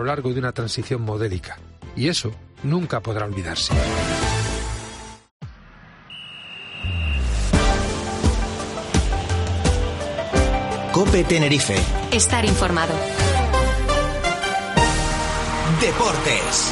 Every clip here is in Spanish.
largo de una transición modélica. Y eso nunca podrá olvidarse. COPE Tenerife. Estar informado. Deportes.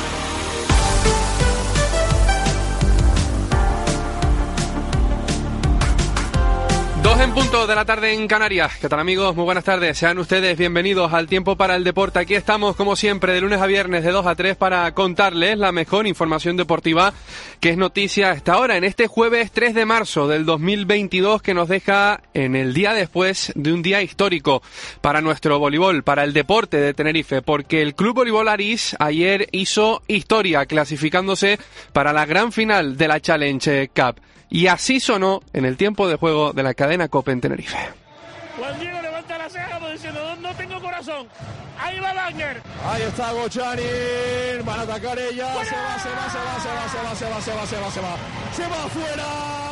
2 en punto de la tarde en Canarias. ¿Qué tal, amigos? Muy buenas tardes. Sean ustedes bienvenidos al Tiempo para el Deporte. Aquí estamos, como siempre, de lunes a viernes de 2 a 3 para contarles la mejor información deportiva que es noticia a esta hora, en este jueves 3 de marzo del 2022, que nos deja en el día después de un día histórico para nuestro voleibol, para el deporte de Tenerife, porque el Club Voleibol Aris ayer hizo historia clasificándose para la gran final de la Challenge Cup. Y así sonó en el tiempo de juego de la cadena COPE en Tenerife. Juan Diego levanta la ceja como diciendo, no tengo corazón. Ahí va Wagner. Ahí está Gochanin. Van a atacar ella. ¡Fuera! Se va afuera.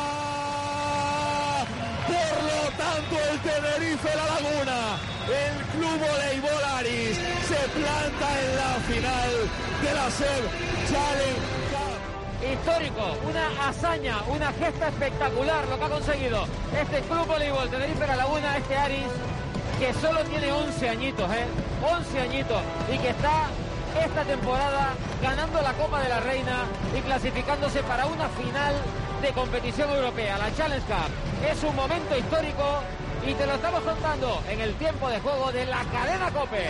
Por lo tanto, el Tenerife La Laguna, el Club Voleibol Aris, se planta en la final de la SEB Challenge. Histórico, una hazaña, una gesta espectacular lo que ha conseguido este Club Voleibol Tenerife La Laguna, este Aris, que solo tiene 11 añitos, 11 añitos, y que está esta temporada ganando la Copa de la Reina y clasificándose para una final de competición europea, la Challenge Cup. Es un momento histórico y te lo estamos contando en el tiempo de juego de la cadena COPE.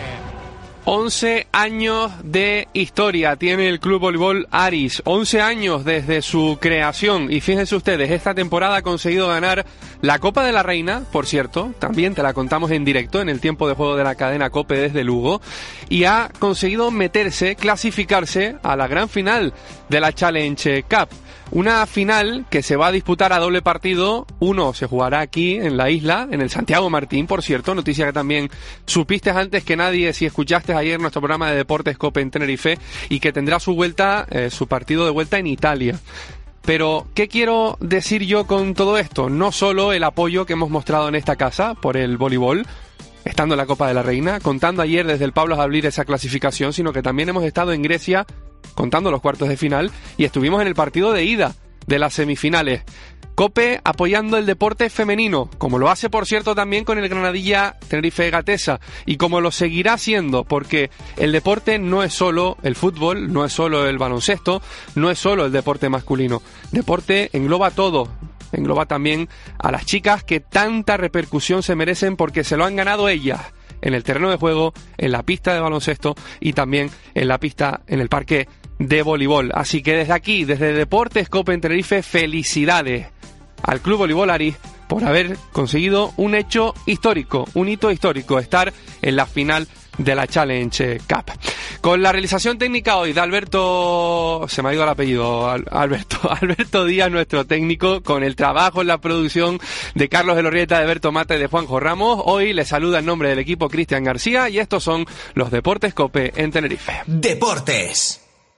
11 años de historia tiene el Club Voleibol Aris, 11 años desde su creación, y fíjense ustedes, esta temporada ha conseguido ganar la Copa de la Reina, por cierto, también te la contamos en directo en el tiempo de juego de la cadena COPE desde Lugo, y ha conseguido clasificarse a la gran final de la Challenge Cup. Una final que se va a disputar a doble partido. Uno se jugará aquí en la isla, en el Santiago Martín, por cierto, noticia que también supiste antes que nadie si escuchaste ayer nuestro programa de Deportes COPE en Tenerife, y que tendrá su partido de vuelta en Italia. Pero, ¿qué quiero decir yo con todo esto? No solo el apoyo que hemos mostrado en esta casa por el voleibol, estando en la Copa de la Reina, contando ayer desde el Pablo Jablir esa clasificación, sino que también hemos estado en Grecia contando los cuartos de final y estuvimos en el partido de ida de las semifinales. COPE apoyando el deporte femenino, como lo hace, por cierto, también con el Granadilla Tenerife Gatesa, y como lo seguirá haciendo, porque el deporte no es solo el fútbol, no es solo el baloncesto, no es solo el deporte masculino. Deporte engloba todo. Engloba también a las chicas que tanta repercusión se merecen porque se lo han ganado ellas en el terreno de juego, en la pista de baloncesto y también en la pista, en el parque de voleibol. Así que desde aquí, desde Deportes COPE en Tenerife, felicidades al Club Voleibol Aris por haber conseguido un hecho histórico, un hito histórico, estar en la final de la Challenge Cup. Con la realización técnica hoy de Alberto, se me ha ido el apellido, Alberto Díaz, nuestro técnico, con el trabajo en la producción de Carlos Elorrieta, de Berto Mata y de Juanjo Ramos. Hoy les saluda en nombre del equipo Cristian García y estos son los Deportes COPE en Tenerife. Deportes.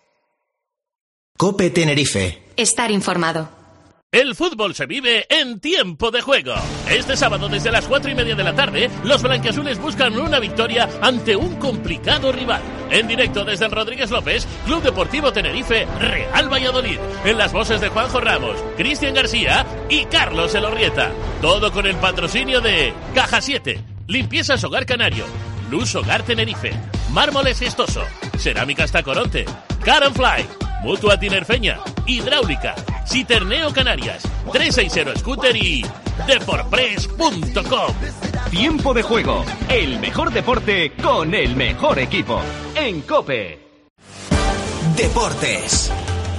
COPE Tenerife. Estar informado. El fútbol se vive en tiempo de juego. Este sábado desde las 4:30 de la tarde, los blanquiazules buscan una victoria ante un complicado rival. En directo desde el Rodríguez López, Club Deportivo Tenerife, Real Valladolid. En las voces de Juanjo Ramos, Cristian García y Carlos Elorrieta. Todo con el patrocinio de Caja 7, Limpiezas Hogar Canario, Luz Hogar Tenerife, Mármoles Gestoso, Cerámicas Tacoronte, Car & Fly, Mutua Tinerfeña, Hidráulica, Citerneo Canarias, 360 Scooter y Deporpress.com. Tiempo de juego, el mejor deporte con el mejor equipo. En COPE. Deportes.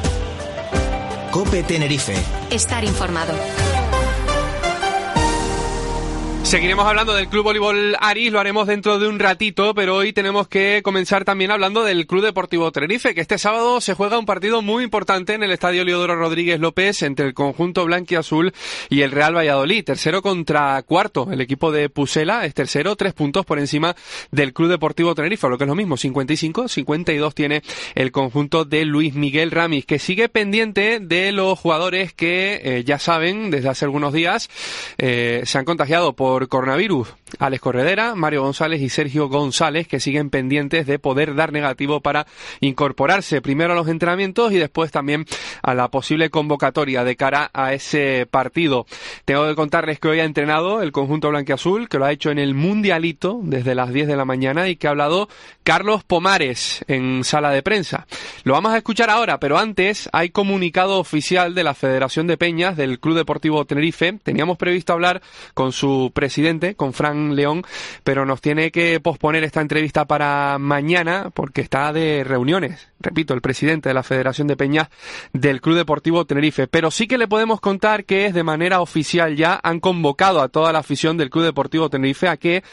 COPE Tenerife. Estar informado. Seguiremos hablando del Club Voleibol Aris, lo haremos dentro de un ratito, pero hoy tenemos que comenzar también hablando del Club Deportivo Tenerife, que este sábado se juega un partido muy importante en el Estadio Leodoro Rodríguez López entre el conjunto blanquiazul y el Real Valladolid. Tercero contra cuarto, el equipo de Pusela es tercero, 3 puntos por encima del Club Deportivo Tenerife, lo que es lo mismo, 55, 52 tiene el conjunto de Luis Miguel Ramis, que sigue pendiente de los jugadores que ya saben, desde hace algunos días, se han contagiado por por coronavirus. Alex Corredera, Mario González y Sergio González, que siguen pendientes de poder dar negativo para incorporarse primero a los entrenamientos y después también a la posible convocatoria de cara a ese partido. Tengo que contarles que hoy ha entrenado el conjunto blanquiazul, que lo ha hecho en el Mundialito desde las 10 de la mañana y que ha hablado Carlos Pomares en sala de prensa. Lo vamos a escuchar ahora, pero antes hay comunicado oficial de la Federación de Peñas del Club Deportivo Tenerife. Teníamos previsto hablar con su presidente, con Fran León, pero nos tiene que posponer esta entrevista para mañana porque está de reuniones. Repito, el presidente de la Federación de Peñas del Club Deportivo Tenerife. Pero sí que le podemos contar que es de manera oficial ya han convocado a toda la afición del Club Deportivo Tenerife a que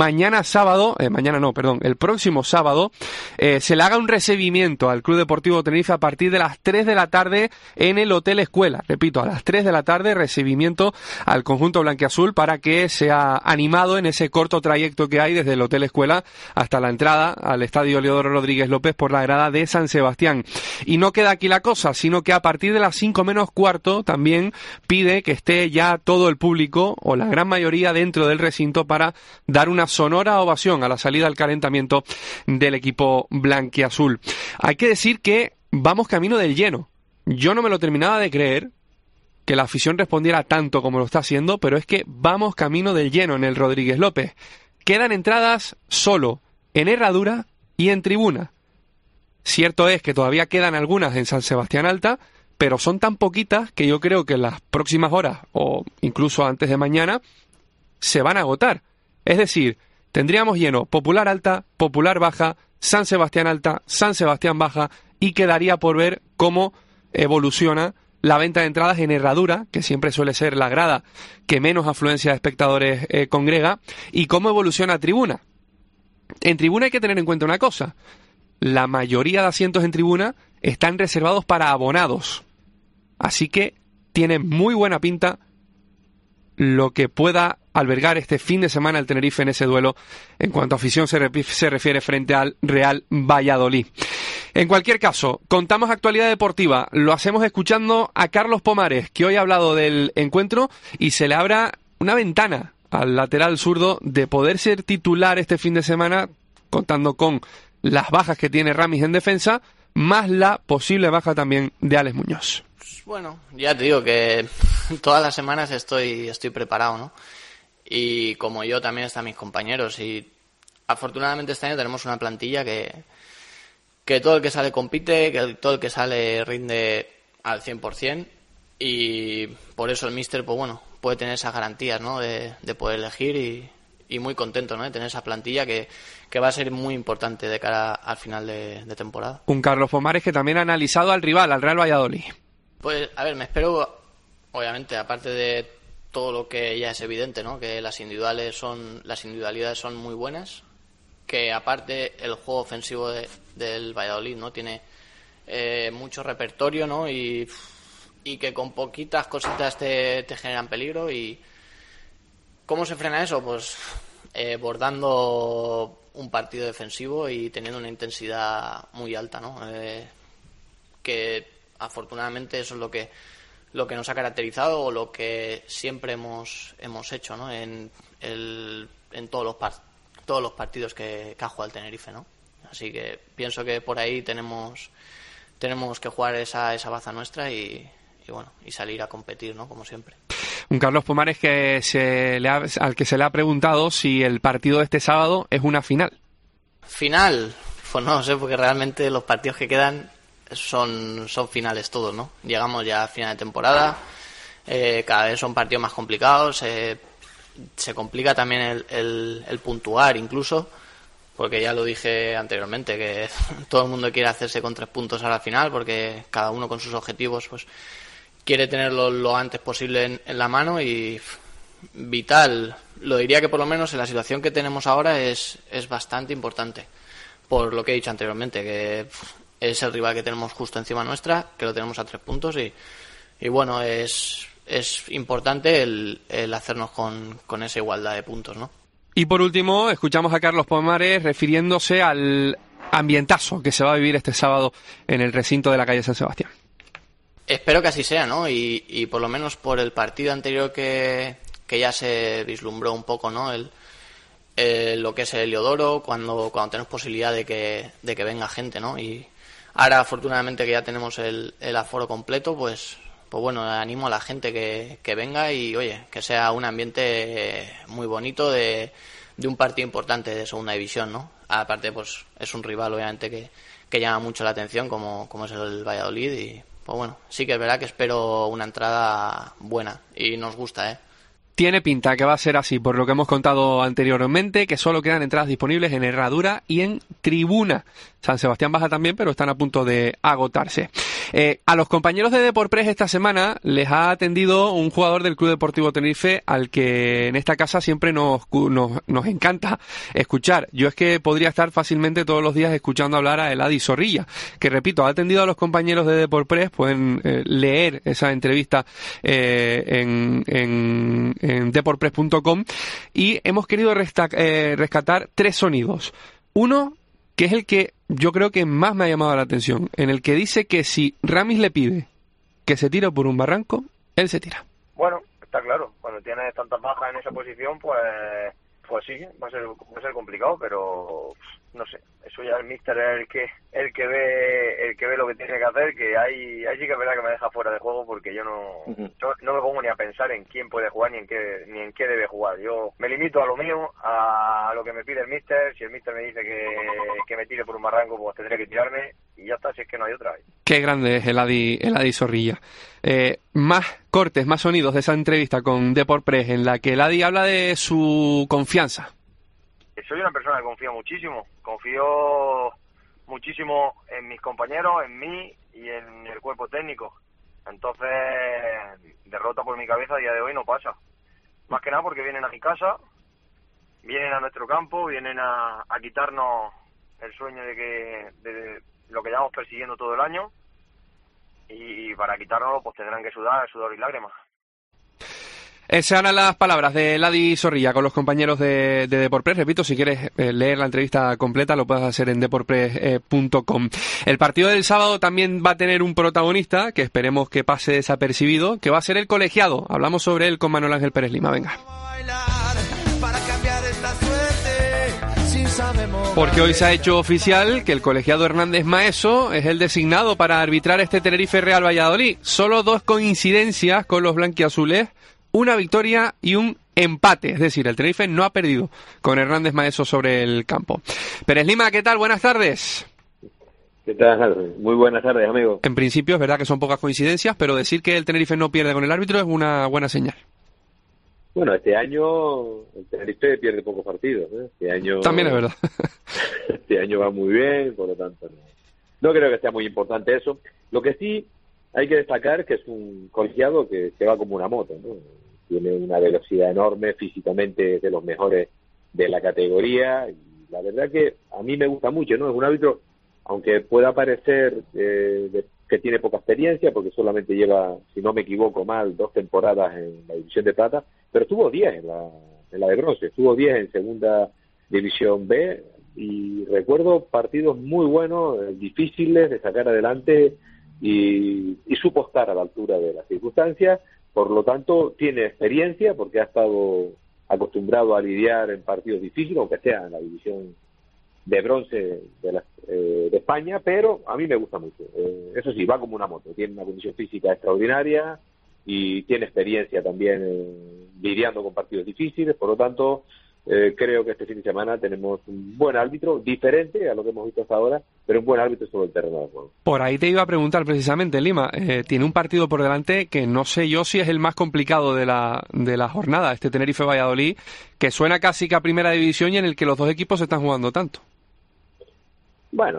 el próximo sábado se le haga un recibimiento al Club Deportivo Tenerife a partir de las 3 de la tarde en el Hotel Escuela. Repito, a las 3 de la tarde recibimiento al conjunto blanquiazul para que sea animado en ese corto trayecto que hay desde el Hotel Escuela hasta la entrada al Estadio Leodoro Rodríguez López por la grada de San Sebastián. Y no queda aquí la cosa, sino que a partir de las 5 menos cuarto también pide que esté ya todo el público o la gran mayoría dentro del recinto para dar una sonora ovación a la salida al calentamiento del equipo blanquiazul. Hay que decir que vamos camino del lleno. Yo no me lo terminaba de creer que la afición respondiera tanto como lo está haciendo, pero es que vamos camino del lleno en el Rodríguez López. Quedan entradas solo en Herradura y en tribuna. Cierto es que todavía quedan algunas en San Sebastián Alta, pero son tan poquitas que yo creo que en las próximas horas, o incluso antes de mañana, se van a agotar. Es decir, tendríamos lleno Popular Alta, Popular Baja, San Sebastián Alta, San Sebastián Baja, y quedaría por ver cómo evoluciona la venta de entradas en Herradura, que siempre suele ser la grada que menos afluencia de espectadores congrega, y cómo evoluciona Tribuna. En Tribuna hay que tener en cuenta una cosa: la mayoría de asientos en tribuna están reservados para abonados. Así que tiene muy buena pinta lo que pueda albergar este fin de semana el Tenerife en ese duelo en cuanto a afición se refiere frente al Real Valladolid. En cualquier caso, contamos actualidad deportiva. Lo hacemos escuchando a Carlos Pomares, que hoy ha hablado del encuentro y se le abra una ventana al lateral zurdo de poder ser titular este fin de semana, contando con las bajas que tiene Ramis en defensa, más la posible baja también de Alex Muñoz. Bueno, ya te digo que todas las semanas estoy preparado, ¿no? Y como yo también están mis compañeros, y afortunadamente este año tenemos una plantilla que todo el que sale compite, que todo el que sale rinde al 100%, y por eso el míster, pues bueno, puede tener esas garantías, ¿no? De poder elegir y muy contento, ¿no? De tener esa plantilla que va a ser muy importante de cara al final de temporada. Un Carlos Pomares que también ha analizado al rival, al Real Valladolid. Pues, a ver, me espero, obviamente, aparte de todo lo que ya es evidente, ¿no? Que las individualidades son muy buenas, que aparte el juego ofensivo del Valladolid, ¿no? Tiene mucho repertorio, ¿no? Y que con poquitas cositas te generan peligro. Y ¿cómo se frena eso? Pues bordando un partido defensivo y teniendo una intensidad muy alta, ¿no? Que afortunadamente eso es lo que nos ha caracterizado, o lo que siempre hemos hecho, ¿no? En todos los partidos que ha jugado el Tenerife, ¿no? Así que pienso que por ahí tenemos que jugar esa baza nuestra y bueno, y salir a competir, ¿no? Como siempre. Un Carlos Pomares al que se le ha preguntado si el partido de este sábado es una final. ¿Final? Pues no sé, porque realmente los partidos que quedan son finales todos, ¿no? Llegamos ya a final de temporada, cada vez son partidos más complicados, se complica también el puntuar incluso, porque ya lo dije anteriormente, que todo el mundo quiere hacerse con 3 puntos a la final, porque cada uno con sus objetivos pues quiere tenerlo lo antes posible en la mano, y vital, lo diría que por lo menos en la situación que tenemos ahora es bastante importante, por lo que he dicho anteriormente, que es el rival que tenemos justo encima nuestra, que lo tenemos a 3 puntos, y bueno, es importante el hacernos con esa igualdad de puntos, ¿no? Y por último, escuchamos a Carlos Pomares refiriéndose al ambientazo que se va a vivir este sábado en el recinto de la calle San Sebastián. Espero que así sea, ¿no? Y por lo menos por el partido anterior que ya se vislumbró un poco, ¿no? Lo que es el Heliodoro, cuando tenemos posibilidad de que venga gente, ¿no? Y ahora, afortunadamente, que ya tenemos el aforo completo, pues bueno, animo a la gente que venga y, oye, que sea un ambiente muy bonito de un partido importante de segunda división, ¿no? Aparte, pues es un rival, obviamente, que llama mucho la atención, como es el Valladolid, y pues bueno, sí que es verdad que espero una entrada buena y nos gusta, ¿eh? Tiene pinta que va a ser así, por lo que hemos contado anteriormente, que solo quedan entradas disponibles en Herradura y en Tribuna. San Sebastián baja también, pero están a punto de agotarse. A los compañeros de Deporpress esta semana les ha atendido un jugador del Club Deportivo Tenerife al que en esta casa siempre nos encanta escuchar. Yo es que podría estar fácilmente todos los días escuchando hablar a Eladi Zorrilla, que repito, ha atendido a los compañeros de Deporpress. Pueden leer esa entrevista en deporpress.com, y hemos querido rescatar 3 sonidos. Uno, que es el que yo creo que más me ha llamado la atención, en el que dice que si Ramis le pide que se tire por un barranco, él se tira. Bueno, está claro, cuando tienes tantas bajas en esa posición, pues sí, va a ser complicado, pero no sé, eso ya el míster es el que ve lo que tiene que hacer, que ahí sí que es verdad que me deja fuera de juego, porque yo no me pongo ni a pensar en quién puede jugar ni en qué debe jugar. Yo me limito a lo mío, a lo que me pide el míster. Si el míster me dice que me tire por un barranco, pues tendré que tirarme y ya está, si es que no hay otra. Qué grande es Eladi Zorrilla. Más cortes, más sonidos de esa entrevista con Deporpress, en la que Eladi habla de su confianza. Soy una persona que confío muchísimo en mis compañeros, en mí y en el cuerpo técnico. Entonces, derrota por mi cabeza a día de hoy no pasa. Más que nada porque vienen a mi casa, vienen a nuestro campo, vienen a quitarnos el sueño de lo que llevamos persiguiendo todo el año, y para quitárnoslo pues tendrán que sudar y lágrimas. Esas eran las palabras de Eladi Zorrilla con los compañeros de Deporpress. Repito, si quieres leer la entrevista completa lo puedes hacer en deporpress.com. El partido del sábado también va a tener un protagonista que esperemos que pase desapercibido, que va a ser el colegiado. Hablamos sobre él con Manuel Ángel Pérez Lima. Venga. Porque hoy se ha hecho oficial que el colegiado Hernández Maeso es el designado para arbitrar este Tenerife Real Valladolid. Solo 2 coincidencias con los blanquiazules, una victoria y un empate. Es decir, el Tenerife no ha perdido con Hernández Maeso sobre el campo. Pérez Lima, ¿qué tal? Buenas tardes. ¿Qué tal? Muy buenas tardes, amigo. En principio es verdad que son pocas coincidencias, pero decir que el Tenerife no pierde con el árbitro es una buena señal. Bueno, este año el Tenerife pierde pocos partidos, ¿eh? Este año también es verdad. Este año va muy bien, por lo tanto no creo que sea muy importante eso. Lo que sí hay que destacar que es un colegiado que va como una moto, ¿no? Tiene una velocidad enorme, físicamente de los mejores de la categoría, y la verdad que a mí me gusta mucho, ¿no? Es un árbitro, aunque pueda parecer que tiene poca experiencia, porque solamente lleva, si no me equivoco mal, 2 temporadas en la división de plata, pero estuvo 10 en la de bronce, estuvo 10 en segunda división B, y recuerdo partidos muy buenos, difíciles de sacar adelante, y supo estar a la altura de las circunstancias. Por lo tanto, tiene experiencia, porque ha estado acostumbrado a lidiar en partidos difíciles, aunque sea en la división de bronce de España, pero a mí me gusta mucho. Eso sí, va como una moto, tiene una condición física extraordinaria y tiene experiencia también lidiando con partidos difíciles. Por lo tanto, creo que este fin de semana tenemos un buen árbitro, diferente a lo que hemos visto hasta ahora, pero un buen árbitro sobre el terreno de juego. Por ahí te iba a preguntar precisamente, Lima, tiene un partido por delante que no sé yo si es el más complicado de la jornada, este Tenerife Valladolid, que suena casi que a primera división y en el que los 2 equipos se están jugando tanto. Bueno,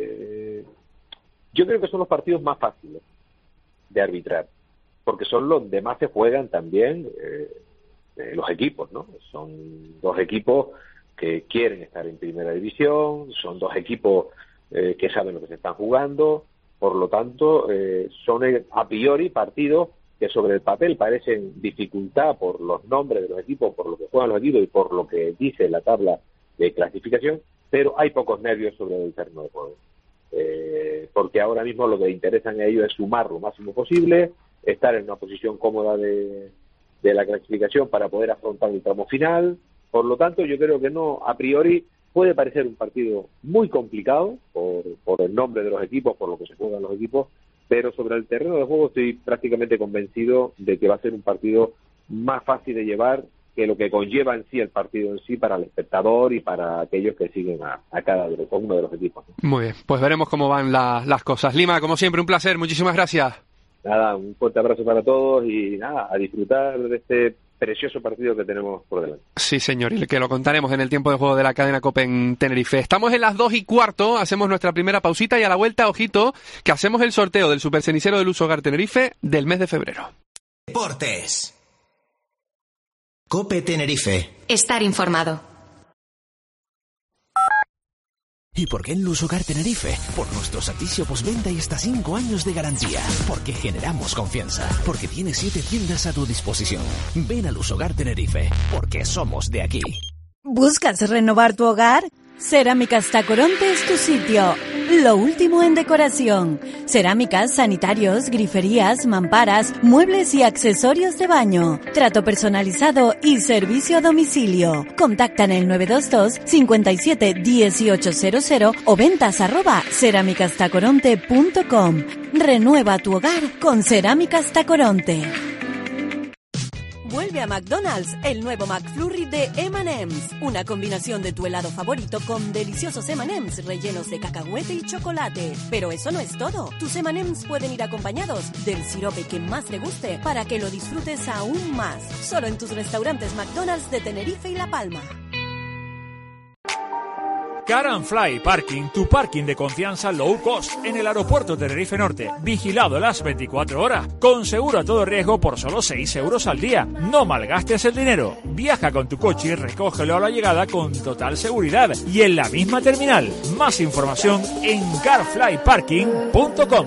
yo creo que son los partidos más fáciles de arbitrar, porque son los donde más se juegan también los equipos, ¿no? Son 2 equipos que quieren estar en primera división, son 2 equipos que saben lo que se están jugando, por lo tanto, son a priori partidos que sobre el papel parecen dificultad por los nombres de los equipos, por lo que juegan los equipos y por lo que dice la tabla de clasificación, pero hay pocos nervios sobre el terreno de juego. Porque ahora mismo lo que interesan a ellos es sumar lo máximo posible, estar en una posición cómoda de de la clasificación para poder afrontar el tramo final. Por lo tanto, yo creo que no, a priori puede parecer un partido muy complicado por el nombre de los equipos, por lo que se juegan los equipos, pero sobre el terreno de juego estoy prácticamente convencido de que va a ser un partido más fácil de llevar que lo que conlleva en sí el partido en sí para el espectador y para aquellos que siguen a uno de los equipos. Muy bien, pues veremos cómo van las cosas. Lima, como siempre, un placer, muchísimas gracias. Nada, un fuerte abrazo para todos y nada, a disfrutar de este precioso partido que tenemos por delante. Sí, señor, y que lo contaremos en el tiempo de juego de la cadena COPE en Tenerife. Estamos en las 2:15, hacemos nuestra primera pausita y a la vuelta, ojito, que hacemos el sorteo del supercenicero de Luz Hogar Tenerife del mes de febrero. Deportes. COPE Tenerife. Estar informado. ¿Y por qué en Luz Hogar Tenerife? Por nuestro servicio postventa y hasta 5 años de garantía. Porque generamos confianza. Porque tiene 7 tiendas a tu disposición. Ven a Luz Hogar Tenerife. Porque somos de aquí. ¿Buscas renovar tu hogar? Cerámicas Tacoronte es tu sitio. Lo último en decoración. Cerámicas, sanitarios, griferías, mamparas, muebles y accesorios de baño. Trato personalizado y servicio a domicilio. Contacta en el 922 57 1800 o ventas@cerámicastacoronte.com. Renueva tu hogar con Cerámicas Tacoronte. Vuelve a McDonald's el nuevo McFlurry de M&M's. Una combinación de tu helado favorito con deliciosos M&M's rellenos de cacahuete y chocolate. Pero eso no es todo. Tus M&M's pueden ir acompañados del sirope que más te guste para que lo disfrutes aún más. Solo en tus restaurantes McDonald's de Tenerife y La Palma. Car and Fly Parking, tu parking de confianza low cost en el aeropuerto Tenerife Norte, vigilado las 24 horas, con seguro a todo riesgo por solo 6 euros al día. No malgastes el dinero. Viaja con tu coche y recógelo a la llegada con total seguridad y en la misma terminal. Más información en carflyparking.com.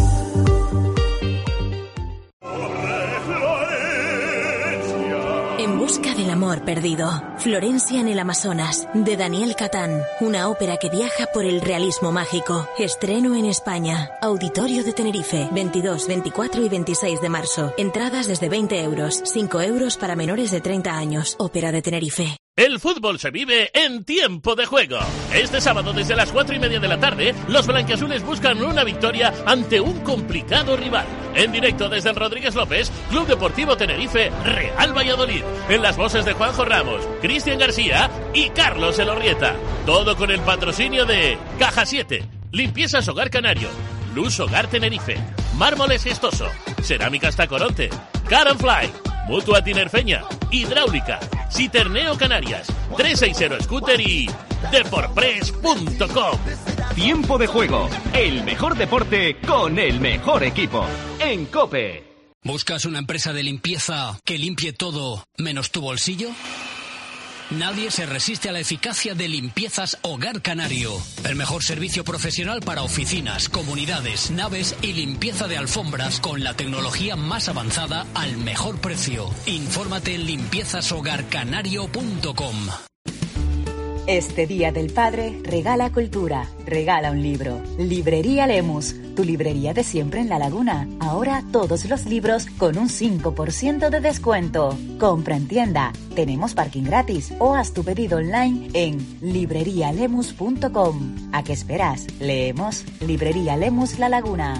En busca del amor perdido. Florencia en el Amazonas, de Daniel Catán. Una ópera que viaja por el realismo mágico. Estreno en España. Auditorio de Tenerife, 22, 24 y 26 de marzo. Entradas desde 20 euros, 5 euros para menores de 30 años. Ópera de Tenerife. El fútbol se vive en tiempo de juego. Este sábado desde las 4:30 de la tarde, los blanquiazules buscan una victoria ante un complicado rival. En directo desde el Rodríguez López, Club Deportivo Tenerife, Real Valladolid. En las voces de Juanjo Ramos, Cristian García y Carlos Elorrieta. Todo con el patrocinio de Caja 7, Limpiezas Hogar Canario, Luz Hogar Tenerife, Mármoles Gestoso, Cerámicas Tacoronte, Car and Fly, Mutua Tinerfeña, Hidráulica, Citerneo Canarias, 360 Scooter y Deporpress.com. Tiempo de juego, el mejor deporte con el mejor equipo. En COPE. ¿Buscas una empresa de limpieza que limpie todo menos tu bolsillo? Nadie se resiste a la eficacia de Limpiezas Hogar Canario. El mejor servicio profesional para oficinas, comunidades, naves y limpieza de alfombras con la tecnología más avanzada al mejor precio. Infórmate en limpiezashogarcanario.com. Este Día del Padre, regala cultura, regala un libro. Librería Lemus, tu librería de siempre en La Laguna. Ahora todos los libros con un 5% de descuento. Compra en tienda, tenemos parking gratis o haz tu pedido online en librerialemus.com. ¿A qué esperas? Leemos. Librería Lemus La Laguna.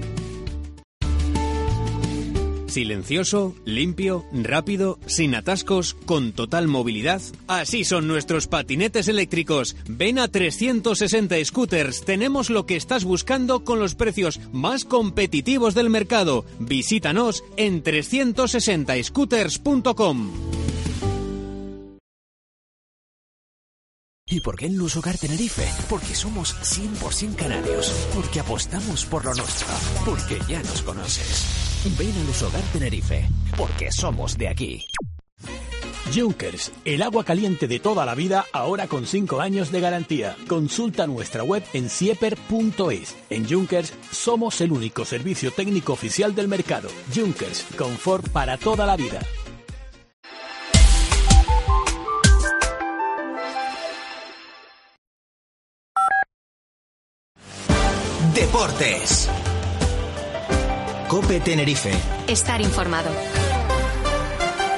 Silencioso, limpio, rápido, sin atascos, con total movilidad. Así son nuestros patinetes eléctricos. Ven a 360 Scooters. Tenemos lo que estás buscando con los precios más competitivos del mercado. Visítanos en 360scooters.com. ¿Y por qué en Luz Hogar Tenerife? Porque somos 100% canarios. Porque apostamos por lo nuestro. Porque ya nos conoces. Ven a Luz Hogar Tenerife. Porque somos de aquí. Junkers, el agua caliente de toda la vida, ahora con 5 años de garantía. Consulta nuestra web en sieper.es. En Junkers somos el único servicio técnico oficial del mercado. Junkers, confort para toda la vida. Deportes. COPE Tenerife. Estar informado.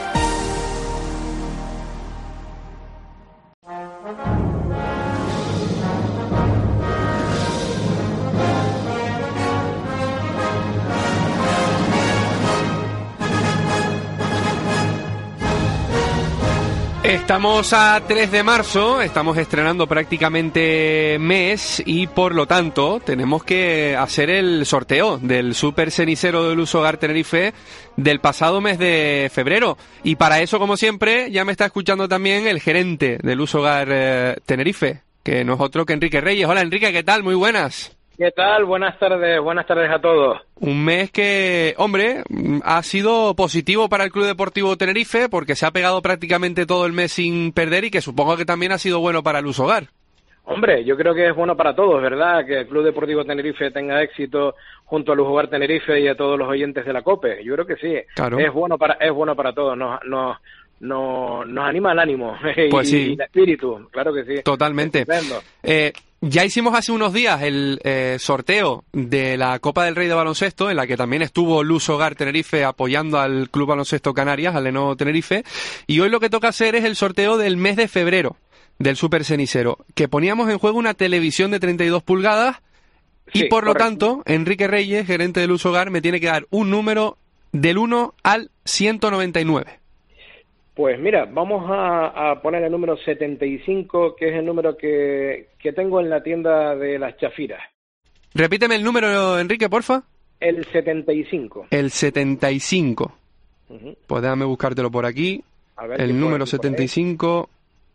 Estamos a 3 de marzo, estamos estrenando prácticamente mes y por lo tanto tenemos que hacer el sorteo del Super Cenicero de Luso Hogar Tenerife del pasado mes de febrero. Y para eso, como siempre, ya me está escuchando también el gerente del Luso Hogar Tenerife, que no es otro que Enrique Reyes. Hola Enrique, ¿qué tal? Muy buenas. ¿Qué tal? Buenas tardes a todos. Un mes que, hombre, ha sido positivo para el Club Deportivo Tenerife porque se ha pegado prácticamente todo el mes sin perder y que supongo que también ha sido bueno para el Luso Hogar. Hombre, yo creo que es bueno para todos, ¿verdad? Que el Club Deportivo Tenerife tenga éxito junto al Luso Hogar Tenerife y a todos los oyentes de la COPE. Yo creo que sí. Claro. Es bueno para todos. Nos anima el ánimo pues y el espíritu, claro que sí. Totalmente. Ya hicimos hace unos días el sorteo de la Copa del Rey de Baloncesto, en la que también estuvo Luso Hogar Tenerife apoyando al Club Baloncesto Canarias, al Lenovo Tenerife, y hoy lo que toca hacer es el sorteo del mes de febrero del Super Cenicero, que poníamos en juego una televisión de 32 pulgadas y por lo tanto Enrique Reyes, gerente del Luso Hogar, me tiene que dar un número del 1 al 199. Pues mira, vamos a poner el número 75, que es el número que tengo en la tienda de las Chafiras. Repíteme el número, Enrique, porfa. El 75. El 75. Pues déjame buscártelo por aquí. El número 75.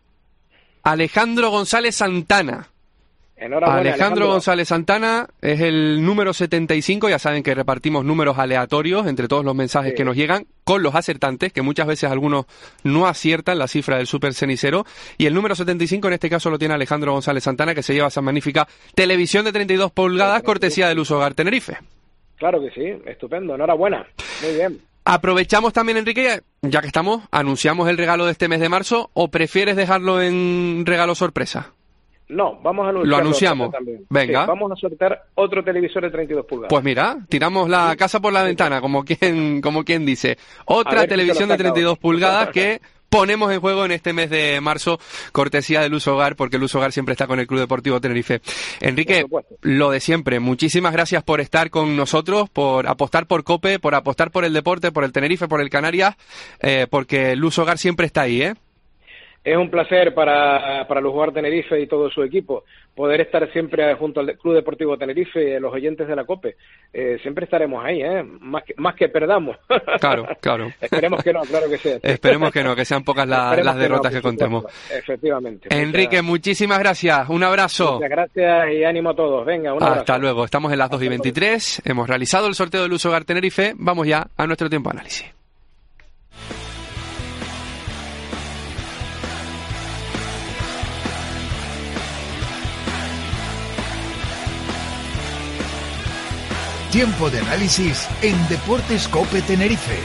Alejandro González Santana. Alejandro González Santana es el número 75. Ya saben que repartimos números aleatorios entre todos los mensajes que nos llegan con los acertantes, que muchas veces algunos no aciertan la cifra del Super Cenicero. Y el número 75 en este caso lo tiene Alejandro González Santana, que se lleva esa magnífica televisión de 32 pulgadas, cortesía del Luso Hogar Tenerife. Claro que sí, estupendo, enhorabuena, muy bien. Aprovechamos también, Enrique, ya que estamos, anunciamos el regalo de este mes de marzo, ¿o prefieres dejarlo en regalo sorpresa? No, vamos a anunciarlo. Lo anunciamos. Venga. Sí, vamos a sortear otro televisor de 32 pulgadas. Pues mira, tiramos la casa por la ventana, como quien dice. Otra televisión de 32 pulgadas que ponemos en juego en este mes de marzo, cortesía del Luso Hogar, porque el Luso Hogar siempre está con el Club Deportivo Tenerife. Enrique, lo de siempre, muchísimas gracias por estar con nosotros, por apostar por COPE, por apostar por el deporte, por el Tenerife, por el Canarias, porque el Luso Hogar siempre está ahí, ¿eh? Es un placer para el Luso Hogar Tenerife y todo su equipo poder estar siempre junto al Club Deportivo Tenerife y los oyentes de la COPE. Siempre estaremos ahí, más que perdamos. Claro. Esperemos que no, claro que sí. Esperemos que no, que sean pocas las derrotas que contemos. Efectivamente. Enrique, muchísimas gracias. Un abrazo. Muchas gracias y ánimo a todos. Venga, un abrazo. Hasta luego. Estamos en las 2:23. Hemos realizado el sorteo del Luso Hogar Tenerife. Vamos ya a nuestro tiempo de análisis. Tiempo de análisis en Deportes COPE Tenerife.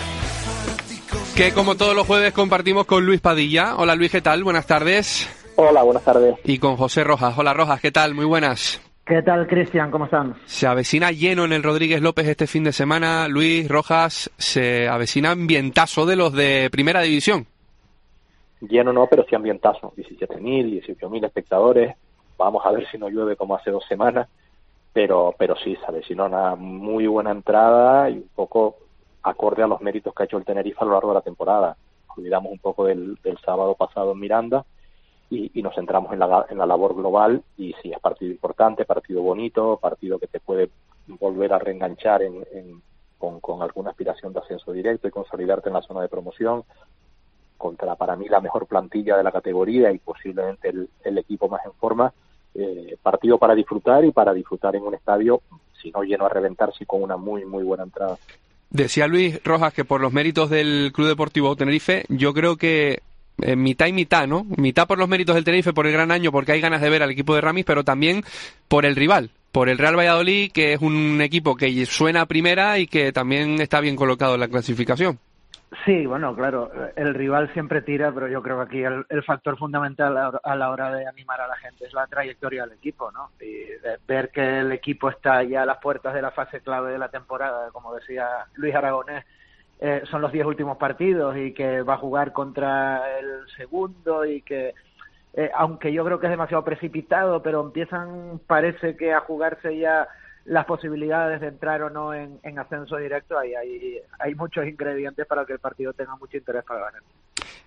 Que como todos los jueves compartimos con Luis Padilla. Hola Luis, ¿qué tal? Buenas tardes. Hola, buenas tardes. Y con José Rojas. Hola Rojas, ¿qué tal? Muy buenas. ¿Qué tal, Cristian? ¿Cómo están? Se avecina lleno en el Rodríguez López este fin de semana. Luis, Rojas, se avecina ambientazo de los de Primera División. Lleno no, pero sí ambientazo. 17.000, 18.000 espectadores. Vamos a ver si no llueve como hace 2 semanas. Pero sí, se avecinó una muy buena entrada y un poco acorde a los méritos que ha hecho el Tenerife a lo largo de la temporada. Olvidamos un poco del sábado pasado en Miranda y nos centramos en la labor global. Y sí, es partido importante, partido bonito, partido que te puede volver a reenganchar con alguna aspiración de ascenso directo y consolidarte en la zona de promoción contra, para mí, la mejor plantilla de la categoría y posiblemente el equipo más en forma. Partido para disfrutar en un estadio, si no lleno a reventar, sí con una muy muy buena entrada. Decía Luis Rojas que por los méritos del Club Deportivo Tenerife, yo creo que mitad y mitad, ¿no? Mitad por los méritos del Tenerife, por el gran año, porque hay ganas de ver al equipo de Ramis, pero también por el rival, por el Real Valladolid, que es un equipo que suena a primera y que también está bien colocado en la clasificación. Sí, bueno, claro, el rival siempre tira, pero yo creo que aquí el factor fundamental a la hora de animar a la gente es la trayectoria del equipo, ¿no? Y de ver que el equipo está ya a las puertas de la fase clave de la temporada, como decía Luis Aragonés, son los 10 últimos partidos y que va a jugar contra el segundo y que, aunque yo creo que es demasiado precipitado, pero empiezan, parece que a jugarse ya las posibilidades de entrar o no en ascenso directo. Hay muchos ingredientes para que el partido tenga mucho interés para ganar.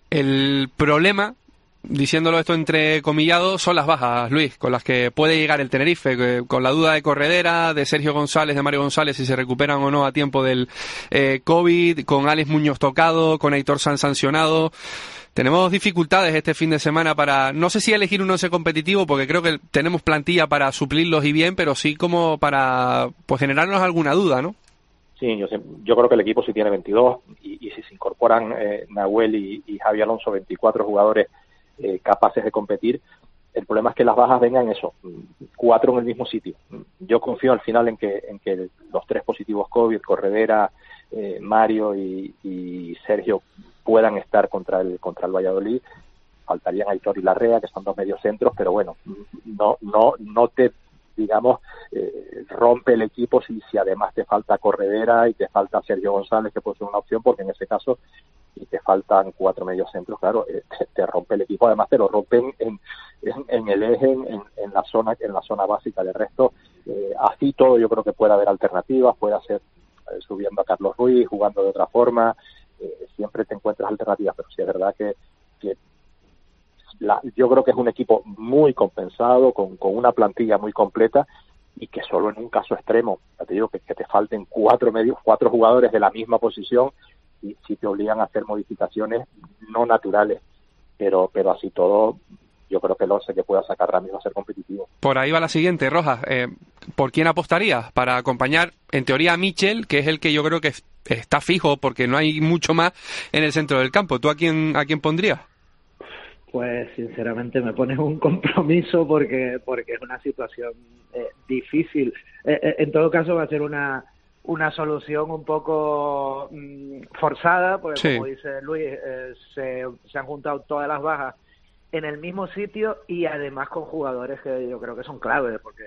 El problema, diciéndolo esto entrecomillado, son las bajas, Luis, con las que puede llegar el Tenerife, con la duda de Corredera, de Sergio González, de Mario González, si se recuperan o no a tiempo del COVID, con Alex Muñoz tocado, con Aitor Sanz sancionado. Tenemos dificultades este fin de semana para, no sé si elegir un once competitivo, porque creo que tenemos plantilla para suplirlos y bien, pero sí como para pues generarnos alguna duda, ¿no? Sí, yo creo que el equipo sí tiene 22 y si se incorporan Nahuel y Javi Alonso, 24 jugadores capaces de competir. El problema es que las bajas vengan 4 en el mismo sitio. Yo confío al final en que los 3 positivos COVID, Corredera, Mario y Sergio, puedan estar contra el Valladolid. Faltarían Aitor y Larrea, que son 2 mediocentros, pero bueno, no te, digamos, rompe el equipo si además te falta Corredera y te falta Sergio González, que puede ser una opción, porque en ese caso, si te faltan 4 mediocentros, claro, te rompe el equipo. Además te lo rompen en el eje, en la zona básica. De resto, así todo, yo creo que puede haber alternativas, puede ser subiendo a Carlos Ruiz, jugando de otra forma. Siempre te encuentras alternativas, pero sí es verdad que yo creo que es un equipo muy compensado, con una plantilla muy completa, y que solo en un caso extremo, ya te digo, que te falten 4 jugadores de la misma posición, y si te obligan a hacer modificaciones no naturales, pero así todo, yo creo que el 11 que pueda sacar Ramis va a ser competitivo. Por ahí va la siguiente, Rojas. ¿Por quién apostarías para acompañar, en teoría, a Michel, que es el que yo creo que está fijo, porque no hay mucho más en el centro del campo? ¿Tú a quién pondrías? Pues sinceramente me pones un compromiso porque es una situación difícil. En todo caso va a ser una solución un poco forzada, porque sí, como dice Luis, se han juntado todas las bajas en el mismo sitio y además con jugadores que yo creo que son claves, porque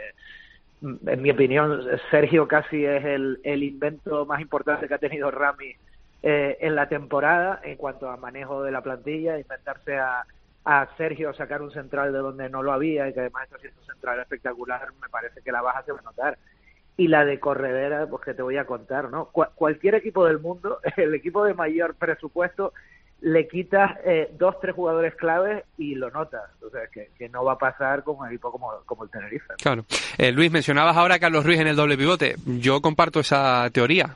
en mi opinión Sergio casi es el invento más importante que ha tenido Ramis en la temporada en cuanto a manejo de la plantilla. Inventarse a Sergio sacar un central de donde no lo había y que además está haciendo un central espectacular, me parece que la baja se va a notar. Y la de Corredera, pues que te voy a contar, ¿no? Cualquier equipo del mundo, el equipo de mayor presupuesto, le quitas 2-3 jugadores claves y lo notas. O sea, que no va a pasar con un equipo como el Tenerife. Claro. Luis, mencionabas ahora a Carlos Ruiz en el doble pivote. Yo comparto esa teoría.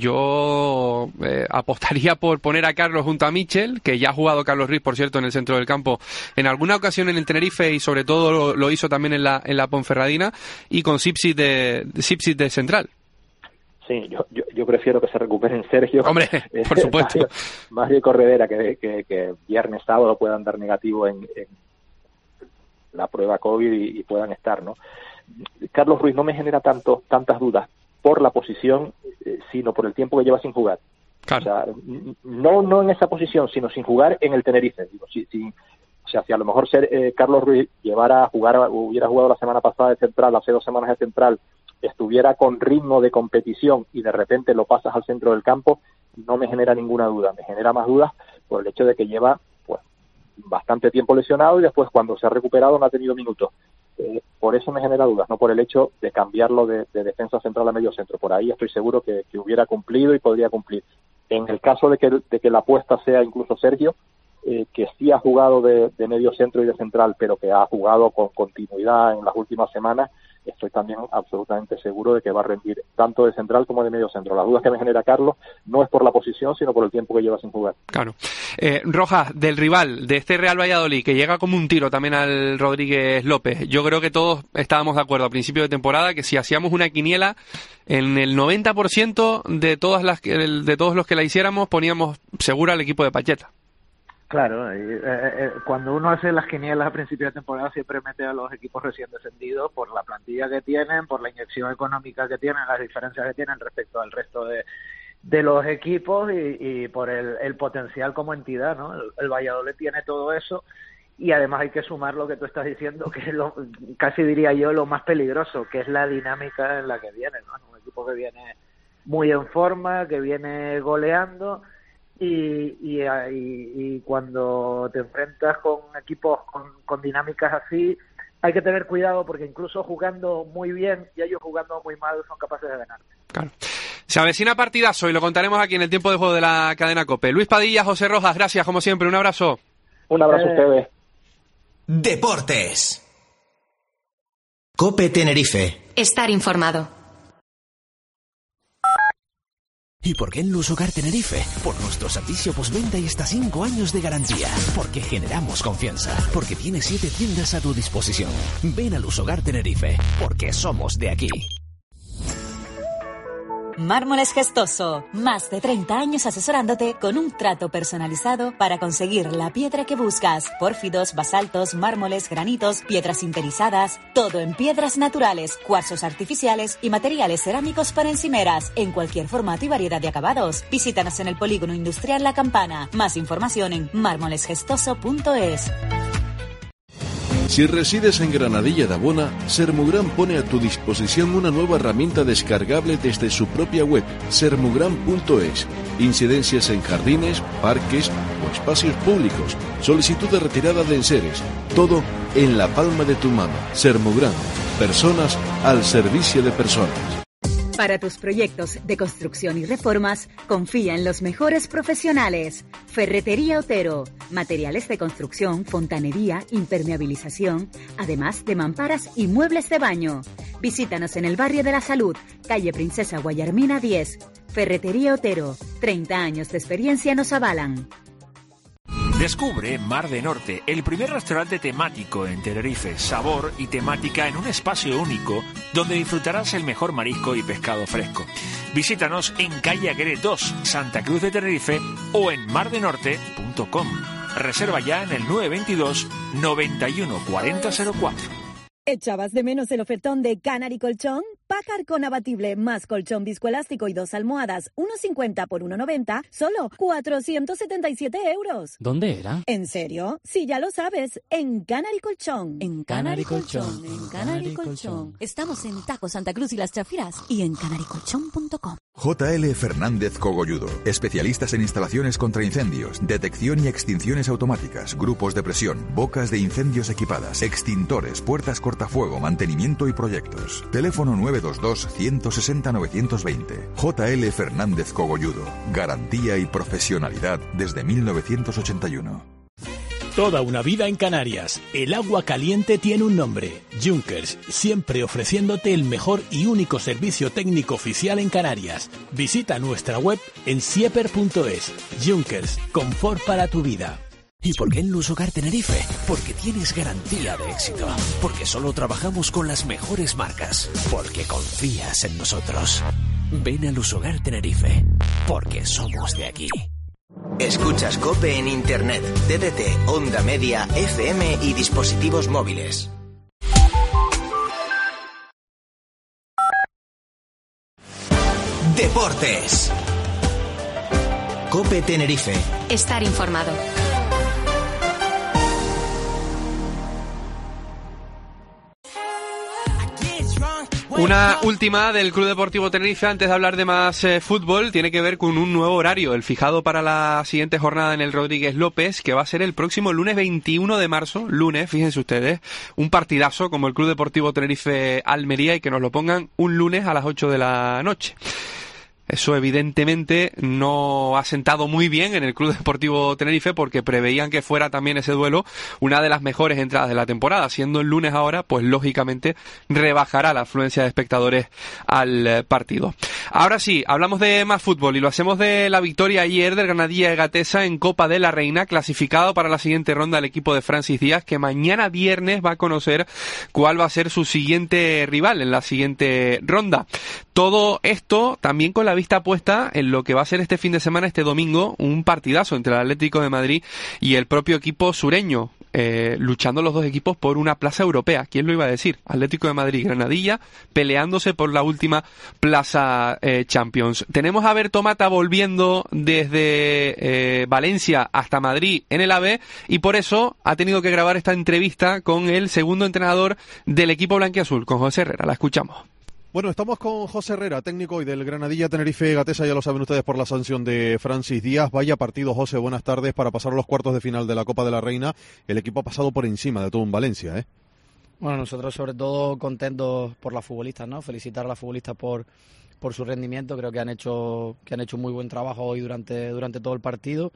Yo apostaría por poner a Carlos junto a Michel, que ya ha jugado Carlos Ruiz, por cierto, en el centro del campo en alguna ocasión en el Tenerife, y sobre todo lo hizo también en la Ponferradina, y con Sipsic de central. Sí, yo prefiero que se recuperen Sergio. Hombre, por supuesto. Mario y Corredera, que viernes, sábado puedan dar negativo en la prueba COVID y puedan estar, ¿no? Carlos Ruiz no me genera tantas dudas por la posición, sino por el tiempo que lleva sin jugar. Claro. O sea, no en esa posición, sino sin jugar en el Tenerife. Digo, o sea, si a lo mejor Carlos Ruiz hubiera jugado la semana pasada de central, hace 2 semanas de central, estuviera con ritmo de competición y de repente lo pasas al centro del campo, no me genera ninguna duda. Me genera más dudas por el hecho de que lleva pues bastante tiempo lesionado y después cuando se ha recuperado no ha tenido minutos. Por eso me genera dudas, no por el hecho de cambiarlo de defensa central a medio centro. Por ahí estoy seguro que hubiera cumplido y podría cumplir. En el caso de que la apuesta sea incluso Sergio, que sí ha jugado de medio centro y de central, pero que ha jugado con continuidad en las últimas semanas, estoy también absolutamente seguro de que va a rendir tanto de central como de medio centro. Las dudas que me genera Carlos no es por la posición, sino por el tiempo que lleva sin jugar. Claro. Rojas, del rival, de este Real Valladolid, que llega como un tiro también al Rodríguez López, yo creo que todos estábamos de acuerdo a principio de temporada que si hacíamos una quiniela, en el 90% de todos los que la hiciéramos poníamos segura al equipo de Pacheta. Claro, cuando uno hace las quinielas a principio de temporada siempre mete a los equipos recién descendidos por la plantilla que tienen, por la inyección económica que tienen, las diferencias que tienen respecto al resto de los equipos y por el potencial como entidad, ¿no? El Valladolid tiene todo eso y además hay que sumar lo que tú estás diciendo, que es casi diría yo lo más peligroso, que es la dinámica en la que viene, ¿no? Un equipo que viene muy en forma, que viene goleando. Y cuando te enfrentas con equipos con dinámicas así, hay que tener cuidado porque incluso jugando muy bien y ellos jugando muy mal son capaces de ganar. Claro. Se avecina partidazo y lo contaremos aquí en el tiempo de juego de la cadena COPE. Luis Padilla, José Rojas, gracias como siempre, un abrazo. Un abrazo a ustedes. Deportes. COPE Tenerife. Estar informado. ¿Y por qué en Lusogar Tenerife? Por nuestro servicio postventa y hasta 5 años de garantía. Porque generamos confianza. Porque tiene 7 tiendas a tu disposición. Ven a Lusogar Tenerife. Porque somos de aquí. Mármoles Gestoso, más de 30 años asesorándote con un trato personalizado para conseguir la piedra que buscas. Pórfidos, basaltos, mármoles, granitos, piedras sinterizadas, todo en piedras naturales, cuarzos artificiales y materiales cerámicos para encimeras, en cualquier formato y variedad de acabados. Visítanos en el Polígono Industrial La Campana. Más información en mármolesgestoso.es. Si resides en Granadilla de Abona, Sermugran pone a tu disposición una nueva herramienta descargable desde su propia web, sermugran.es. Incidencias en jardines, parques o espacios públicos, solicitud de retirada de enseres, todo en la palma de tu mano. Sermugran, personas al servicio de personas. Para tus proyectos de construcción y reformas, confía en los mejores profesionales. Ferretería Otero. Materiales de construcción, fontanería, impermeabilización, además de mamparas y muebles de baño. Visítanos en el barrio de la Salud, calle Princesa Guayarmina 10. Ferretería Otero. 30 años de experiencia nos avalan. Descubre Mar de Norte, el primer restaurante temático en Tenerife, sabor y temática en un espacio único donde disfrutarás el mejor marisco y pescado fresco. Visítanos en calle Aguirre 2, Santa Cruz de Tenerife o en mardenorte.com. Reserva ya en el 922 91 40 04. ¿Echabas de menos el ofertón de Canary Colchón? Packard con abatible más colchón viscoelástico y 2 almohadas, 1,50 por 1,90, solo 477 euros. ¿Dónde era? ¿En serio? Sí, ya lo sabes, en Canary Colchón. En Canary Colchón, en Canary Colchón. Estamos en Taco Santa Cruz y Las Chafiras y en canarycolchón.com. JL Fernández Cogolludo, especialistas en instalaciones contra incendios, detección y extinciones automáticas, grupos de presión, bocas de incendios equipadas, extintores, puertas cortafuego, mantenimiento y proyectos. Teléfono 922-160-920. JL Fernández Cogolludo, garantía y profesionalidad desde 1981. Toda una vida en Canarias. El agua caliente tiene un nombre. Junkers, siempre ofreciéndote el mejor y único servicio técnico oficial en Canarias. Visita nuestra web en sieper.es. Junkers, confort para tu vida. ¿Y por qué en Lusogar Tenerife? Porque tienes garantía de éxito. Porque solo trabajamos con las mejores marcas. Porque confías en nosotros. Ven a Lusogar Tenerife. Porque somos de aquí. Escuchas COPE en Internet, TDT, Onda Media, FM y dispositivos móviles. Deportes. COPE Tenerife. Estar informado. Una última del Club Deportivo Tenerife antes de hablar de más fútbol, tiene que ver con un nuevo horario, el fijado para la siguiente jornada en el Rodríguez López, que va a ser el próximo lunes 21 de marzo, lunes, fíjense ustedes, un partidazo como el Club Deportivo Tenerife Almería y que nos lo pongan un lunes a las 8 de la noche. Eso evidentemente no ha sentado muy bien en el Club Deportivo Tenerife porque preveían que fuera también ese duelo una de las mejores entradas de la temporada. Siendo el lunes ahora, pues lógicamente rebajará la afluencia de espectadores al partido. Ahora sí, hablamos de más fútbol y lo hacemos de la victoria ayer del Granadilla de Gatesa en Copa de la Reina, clasificado para la siguiente ronda el equipo de Francis Díaz, que mañana viernes va a conocer cuál va a ser su siguiente rival en la siguiente ronda. Todo esto también con la vista puesta en lo que va a ser este fin de semana, este domingo, un partidazo entre el Atlético de Madrid y el propio equipo sureño, luchando los dos equipos por una plaza europea. ¿Quién lo iba a decir? Atlético de Madrid y Granadilla peleándose por la última plaza Champions. Tenemos a Berto Mata volviendo desde Valencia hasta Madrid en el AVE y por eso ha tenido que grabar esta entrevista con el segundo entrenador del equipo blanquiazul, con José Herrera. La escuchamos. Bueno, estamos con José Herrera, técnico y del Granadilla Tenerife Gatesa, ya lo saben ustedes por la sanción de Francis Díaz. Vaya partido, José, buenas tardes, para pasar a los cuartos de final de la Copa de la Reina. El equipo ha pasado por encima de todo un Valencia, ¿eh? Bueno, nosotros sobre todo contentos por las futbolistas, ¿no? Felicitar a las futbolistas por su rendimiento. Creo que han hecho un muy buen trabajo hoy durante todo el partido,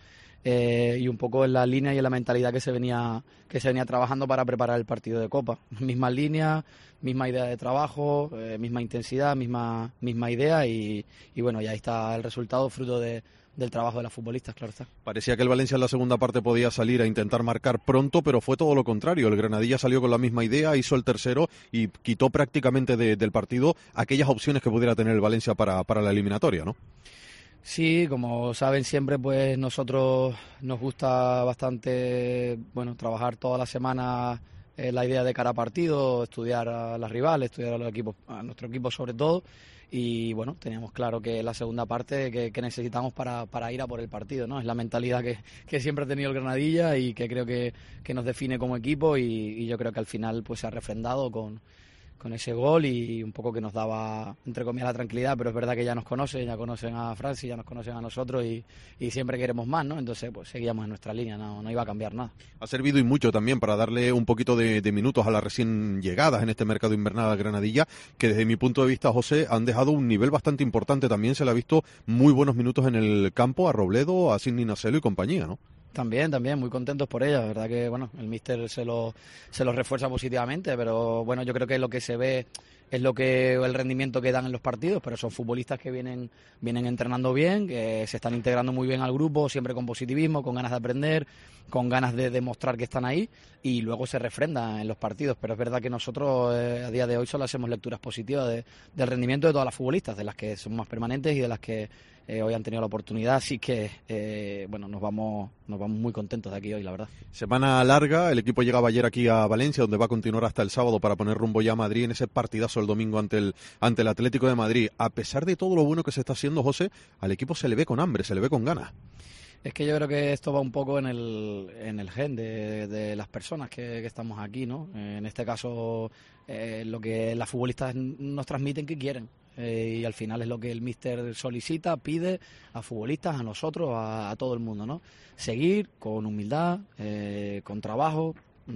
y un poco en la línea y en la mentalidad que se venía trabajando para preparar el partido de Copa. Misma línea, misma idea de trabajo, misma intensidad, misma idea y bueno, ya ahí está el resultado fruto del trabajo de las futbolistas, claro está. Parecía que el Valencia en la segunda parte podía salir a intentar marcar pronto, pero fue todo lo contrario. El Granadilla salió con la misma idea, hizo el tercero y quitó prácticamente del partido aquellas opciones que pudiera tener el Valencia para la eliminatoria, ¿no? Sí, como saben siempre, pues nosotros nos gusta bastante, bueno, trabajar toda la semana la idea de cara a partido, estudiar a las rivales, estudiar a los equipos, a nuestro equipo sobre todo. Y bueno, teníamos claro que la segunda parte que necesitamos para ir a por el partido, ¿no? Es la mentalidad que siempre ha tenido el Granadilla y que creo que nos define como equipo y yo creo que al final pues se ha refrendado con ese gol y un poco que nos daba, entre comillas, la tranquilidad, pero es verdad que ya conocen a Francis, ya nos conocen a nosotros y siempre queremos más, ¿no? Entonces pues seguíamos en nuestra línea, no iba a cambiar nada. Ha servido y mucho también para darle un poquito de minutos a las recién llegadas en este mercado invernal de Granadilla, que desde mi punto de vista, José, han dejado un nivel bastante importante. También se le ha visto muy buenos minutos en el campo a Robledo, a Sidney Nacelo y compañía, ¿no? También, muy contentos por ella, verdad que bueno, el míster se lo refuerza positivamente, pero bueno, yo creo que lo que se ve es el rendimiento que dan en los partidos, pero son futbolistas que vienen entrenando bien, que se están integrando muy bien al grupo, siempre con positivismo, con ganas de aprender, con ganas de demostrar que están ahí y luego se refrenda en los partidos, pero es verdad que nosotros a día de hoy solo hacemos lecturas positivas del rendimiento de todas las futbolistas, de las que son más permanentes y de las que hoy han tenido la oportunidad, así que bueno, nos vamos muy contentos de aquí hoy, la verdad. Semana larga, el equipo llegaba ayer aquí a Valencia, donde va a continuar hasta el sábado para poner rumbo ya a Madrid en ese partidazo el domingo ante el Atlético de Madrid. A pesar de todo lo bueno que se está haciendo, José, al equipo se le ve con hambre, se le ve con ganas. Es que yo creo que esto va un poco en el gen de las personas que estamos aquí, ¿no? En este caso, lo que las futbolistas nos transmiten que quieren. Y al final es lo que el míster solicita, pide a futbolistas, a nosotros, a todo el mundo, ¿no? Seguir con humildad, con trabajo,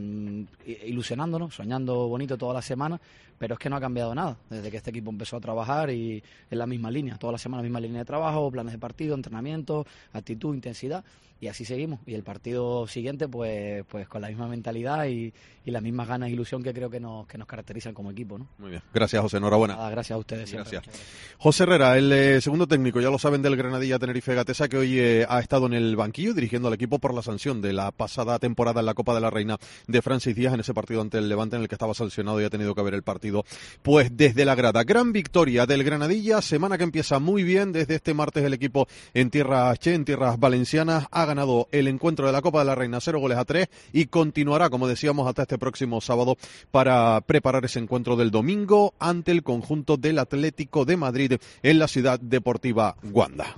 ilusionándonos, soñando bonito toda la semana, pero es que no ha cambiado nada desde que este equipo empezó a trabajar y en la misma línea, toda la semana la misma línea de trabajo, planes de partido, entrenamiento, actitud, intensidad, y así seguimos. Y el partido siguiente pues con la misma mentalidad y las mismas ganas e ilusión que creo que nos caracterizan como equipo, ¿no? Muy bien, gracias José, enhorabuena. Gracias a ustedes siempre. Gracias. José Herrera, el segundo técnico, ya lo saben, del Granadilla Tenerife Gatesa, que hoy ha estado en el banquillo dirigiendo al equipo por la sanción de la pasada temporada en la Copa de la Reina de Francis Díaz en ese partido ante el Levante en el que estaba sancionado y ha tenido que ver el partido pues desde la grada. Gran victoria del Granadilla, semana que empieza muy bien. Desde este martes el equipo en tierras valencianas ha ganado el encuentro de la Copa de la Reina 0-3 y continuará, como decíamos, hasta este próximo sábado para preparar ese encuentro del domingo ante el conjunto del Atlético de Madrid en la Ciudad Deportiva Wanda.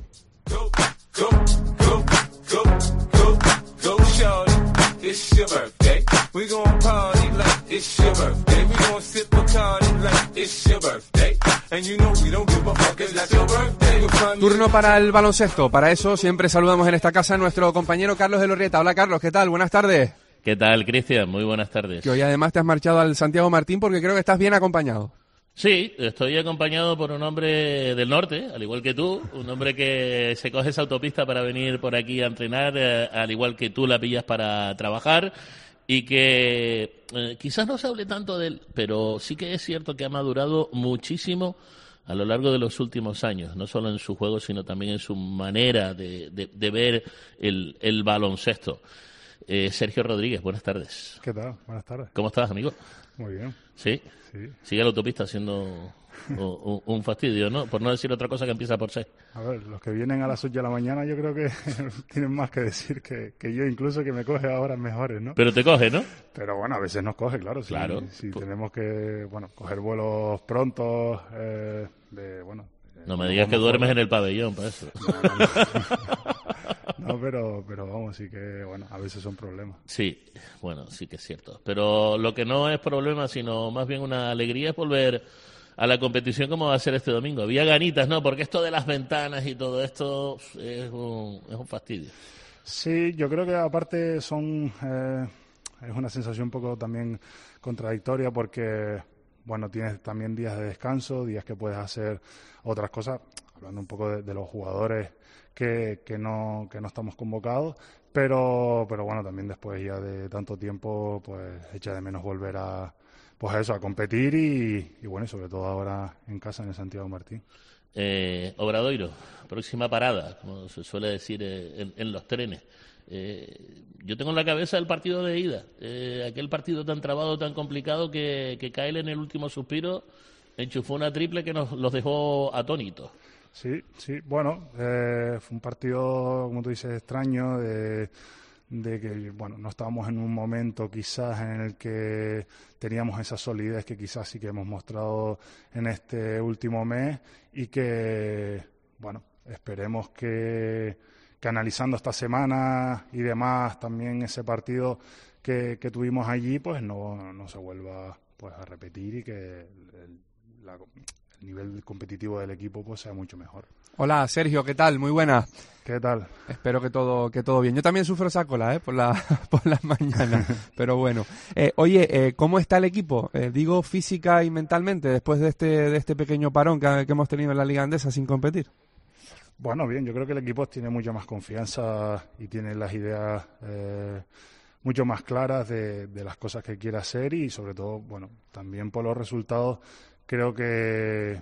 It's your birthday. We gon' party like it's your birthday. We gon' sip Bacardi like it's your birthday. And you know we don't give a fuck, it's like your birthday. Turno para el baloncesto. Para eso siempre saludamos en esta casa a nuestro compañero Carlos de Lorrieta. Hola Carlos, ¿qué tal? Buenas tardes. ¿Qué tal, Cristian? Muy buenas tardes. Que hoy además te has marchado al Santiago Martín porque creo que estás bien acompañado. Sí, estoy acompañado por un hombre del norte, al igual que tú, un hombre que se coge esa autopista para venir por aquí a entrenar, al igual que tú la pillas para trabajar, y que quizás no se hable tanto de él, pero sí que es cierto que ha madurado muchísimo a lo largo de los últimos años, no solo en su juego, sino también en su manera de ver el baloncesto. Sergio Rodríguez, buenas tardes. ¿Qué tal? Buenas tardes. ¿Cómo estás, amigo? Muy bien. ¿Sí? Sí. Sigue la autopista siendo un fastidio, ¿no? Por no decir otra cosa que empieza por C. A ver, los que vienen a las 8 de la mañana yo creo que tienen más que decir que yo, incluso que me coge a horas mejores, ¿no? Pero te coge, ¿no? Pero bueno, a veces nos coge, claro. Claro. Si tenemos que, coger vuelos prontos, no me digas que duermes en el pabellón, para eso. No, pero vamos, sí que, a veces son problemas. Sí, sí que es cierto. Pero lo que no es problema, sino más bien una alegría es volver a la competición como va a ser este domingo. Había ganitas, ¿no? Porque esto de las ventanas y todo esto es un fastidio. Sí, yo creo que aparte son es una sensación un poco también contradictoria porque, bueno, tienes también días de descanso, días que puedes hacer otras cosas, hablando un poco de los jugadores que no estamos convocados, pero bueno, también después ya de tanto tiempo, pues echa de menos volver a, pues eso, a competir y bueno, y sobre todo ahora en casa en el Santiago Martín. Obradoiro, próxima parada, como se suele decir en los trenes. Yo tengo en la cabeza el partido de ida, aquel partido tan trabado, tan complicado que Kyle en el último suspiro enchufó una triple que los dejó atónitos. Sí, bueno, fue un partido, como tú dices, extraño, de que, bueno, no estábamos en un momento quizás en el que teníamos esa solidez que quizás sí que hemos mostrado en este último mes y que, bueno, esperemos que analizando esta semana y demás también ese partido que tuvimos allí, pues no se vuelva pues a repetir y que el nivel competitivo del equipo pues sea mucho mejor. Hola Sergio, ¿qué tal? Muy buenas. ¿Qué tal? Espero que todo bien. Yo también sufro esa cola, por las mañanas, pero bueno. Oye, ¿cómo está el equipo? Digo física y mentalmente después de este pequeño parón que hemos tenido en la Liga Andesa sin competir. Bueno, bien, yo creo que el equipo tiene mucha más confianza y tiene las ideas mucho más claras de las cosas que quiere hacer y sobre todo, bueno, también por los resultados creo que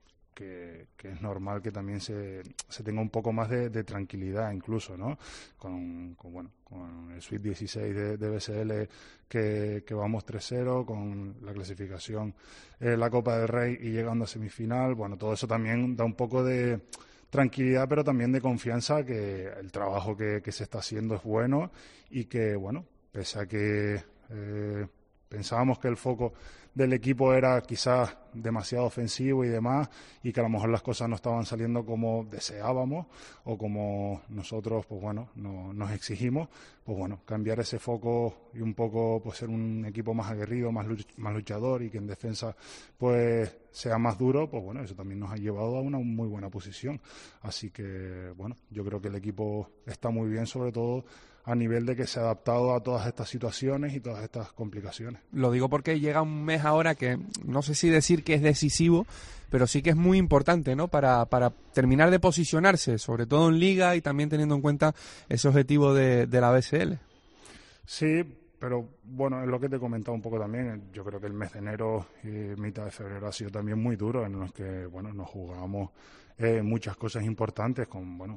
es normal que también se tenga un poco más de tranquilidad incluso, ¿no? Con el Sweet 16 de BSL que vamos 3-0, con la clasificación la Copa del Rey y llegando a semifinal, bueno, todo eso también da un poco de tranquilidad, pero también de confianza que el trabajo que se está haciendo es bueno y que, bueno, pese a que pensábamos que el foco del equipo era quizás demasiado ofensivo y demás, y que a lo mejor las cosas no estaban saliendo como deseábamos o como nosotros, pues bueno, nos exigimos, pues bueno, cambiar ese foco y un poco pues ser un equipo más aguerrido, más luchador y que en defensa pues sea más duro, pues bueno, eso también nos ha llevado a una muy buena posición. Así que, bueno, yo creo que el equipo está muy bien, sobre todo a nivel de que se ha adaptado a todas estas situaciones y todas estas complicaciones. Lo digo porque llega un mes ahora que no sé si decir que es decisivo, pero sí que es muy importante, ¿no? Para terminar de posicionarse, sobre todo en Liga y también teniendo en cuenta ese objetivo de la BSL. Sí, pero bueno, es lo que te he comentado un poco también. Yo creo que el mes de enero y mitad de febrero ha sido también muy duro, en los que, bueno, nos jugamos muchas cosas importantes, con, bueno,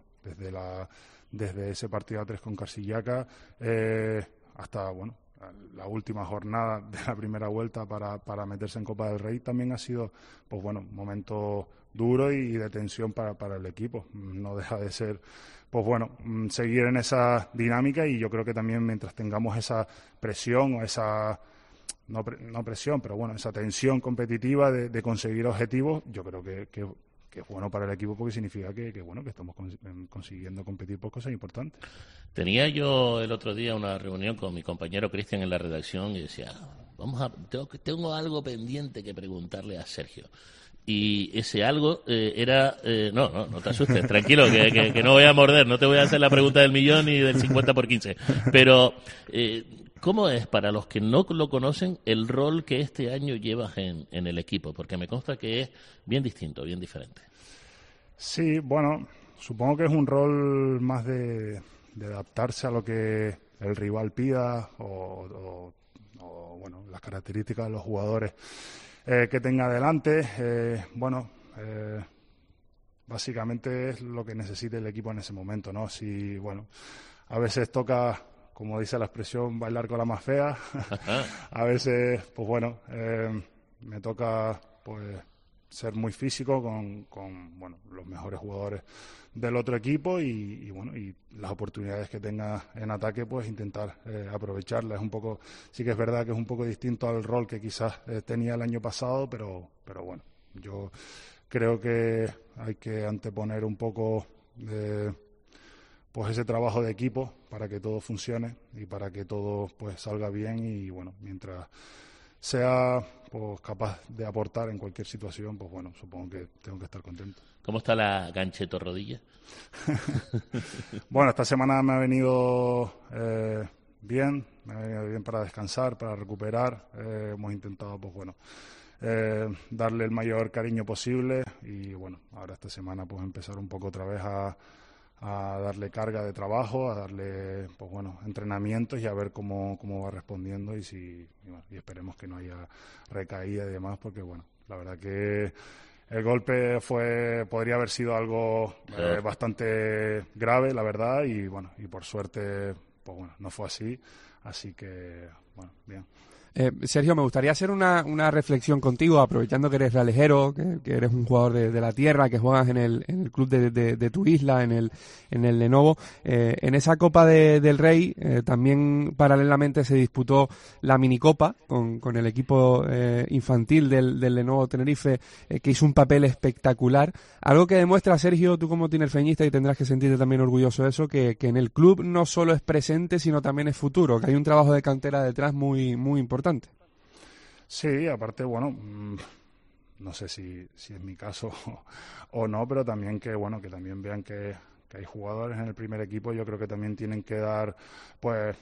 desde ese partido a 3 con Carsillaca hasta, bueno, la última jornada de la primera vuelta para meterse en Copa del Rey también ha sido, pues bueno, un momento duro y de tensión para el equipo. No deja de ser, pues bueno, seguir en esa dinámica, y yo creo que también mientras tengamos esa presión o esa, no presión, pero bueno, esa tensión competitiva de conseguir objetivos, yo creo que es bueno para el equipo, porque significa que bueno, que estamos consiguiendo competir por cosas importantes. Tenía yo el otro día una reunión con mi compañero Cristian en la redacción y decía, tengo algo pendiente que preguntarle a Sergio. Y ese algo era... no te asustes, tranquilo, que no voy a morder, no te voy a hacer la pregunta del millón ni del 50 por 15. Pero, ¿cómo es, para los que no lo conocen, el rol que este año llevas en el equipo? Porque me consta que es bien distinto, bien diferente. Sí, bueno, supongo que es un rol más de adaptarse a lo que el rival pida o bueno, las características de los jugadores que tenga delante. Básicamente es lo que necesite el equipo en ese momento, ¿no? Si, bueno, a veces toca, como dice la expresión, bailar con la más fea. A veces, pues bueno, me toca pues ser muy físico con bueno, los mejores jugadores del otro equipo y bueno, y las oportunidades que tenga en ataque, pues intentar aprovecharlas. Un poco, sí que es verdad que es un poco distinto al rol que quizás tenía el año pasado, pero bueno, yo creo que hay que anteponer un poco pues ese trabajo de equipo para que todo funcione y para que todo pues salga bien, y bueno, mientras sea pues capaz de aportar en cualquier situación, pues bueno, supongo que tengo que estar contento. ¿Cómo está la gancheto rodilla? Bueno, esta semana me ha venido bien, me ha venido bien para descansar, para recuperar. Hemos intentado, pues bueno, darle el mayor cariño posible y bueno, ahora esta semana pues empezar un poco otra vez a darle carga de trabajo, a darle, pues bueno, entrenamientos y a ver cómo va respondiendo y esperemos que no haya recaída y demás, porque bueno, la verdad que el golpe podría haber sido algo bastante grave, la verdad, y bueno, y por suerte, pues bueno, no fue así que, bueno, bien. Sergio, me gustaría hacer una reflexión contigo, aprovechando que eres realejero, que eres un jugador de la tierra, que juegas en el club de tu isla, en el Lenovo. En esa Copa del Rey también paralelamente se disputó la minicopa con el equipo infantil del Lenovo Tenerife, que hizo un papel espectacular. Algo que demuestra, Sergio, tú como tinerfeñista, y tendrás que sentirte también orgulloso de eso, que en el club no solo es presente, sino también es futuro, que hay un trabajo de cantera detrás muy, muy importante. Sí, aparte, bueno, no sé si es mi caso o no, pero también que también vean que hay jugadores en el primer equipo. Yo creo que también tienen que dar, pues,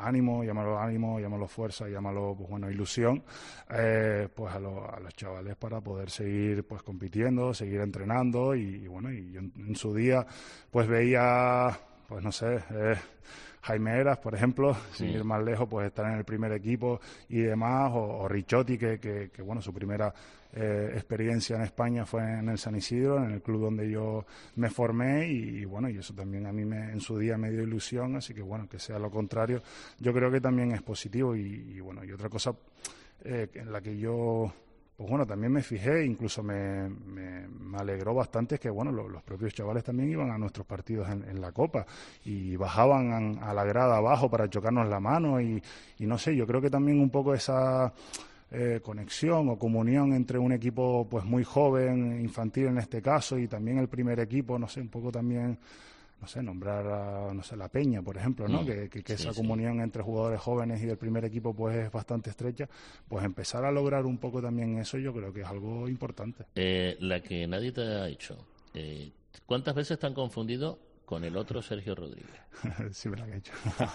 llámalo fuerza, llámalo, pues bueno, ilusión, pues a los chavales para poder seguir, pues, compitiendo, seguir entrenando y bueno, y yo en su día, pues veía, pues no sé, Jaime Eras, por ejemplo, sin ir más lejos, pues estar en el primer equipo y demás, o Ricciotti, que bueno, su primera experiencia en España fue en el San Isidro, en el club donde yo me formé, y bueno, y eso también a mí en su día me dio ilusión, así que bueno, que sea lo contrario, yo creo que también es positivo, y bueno, y otra cosa en la que yo, pues bueno, también me fijé, incluso me alegró bastante, es que bueno, los propios chavales también iban a nuestros partidos en la Copa y bajaban a la grada abajo para chocarnos la mano y no sé, yo creo que también un poco esa conexión o comunión entre un equipo pues muy joven, infantil en este caso, y también el primer equipo, no sé, un poco también, no sé, nombrar a, no sé, la Peña, por ejemplo, ¿no? Que esa comunión entre jugadores jóvenes y del primer equipo pues es bastante estrecha, pues empezar a lograr un poco también eso, yo creo que es algo importante. La que nadie te ha dicho, ¿cuántas veces te han confundido con el otro Sergio Rodríguez? Sí me lo han hecho.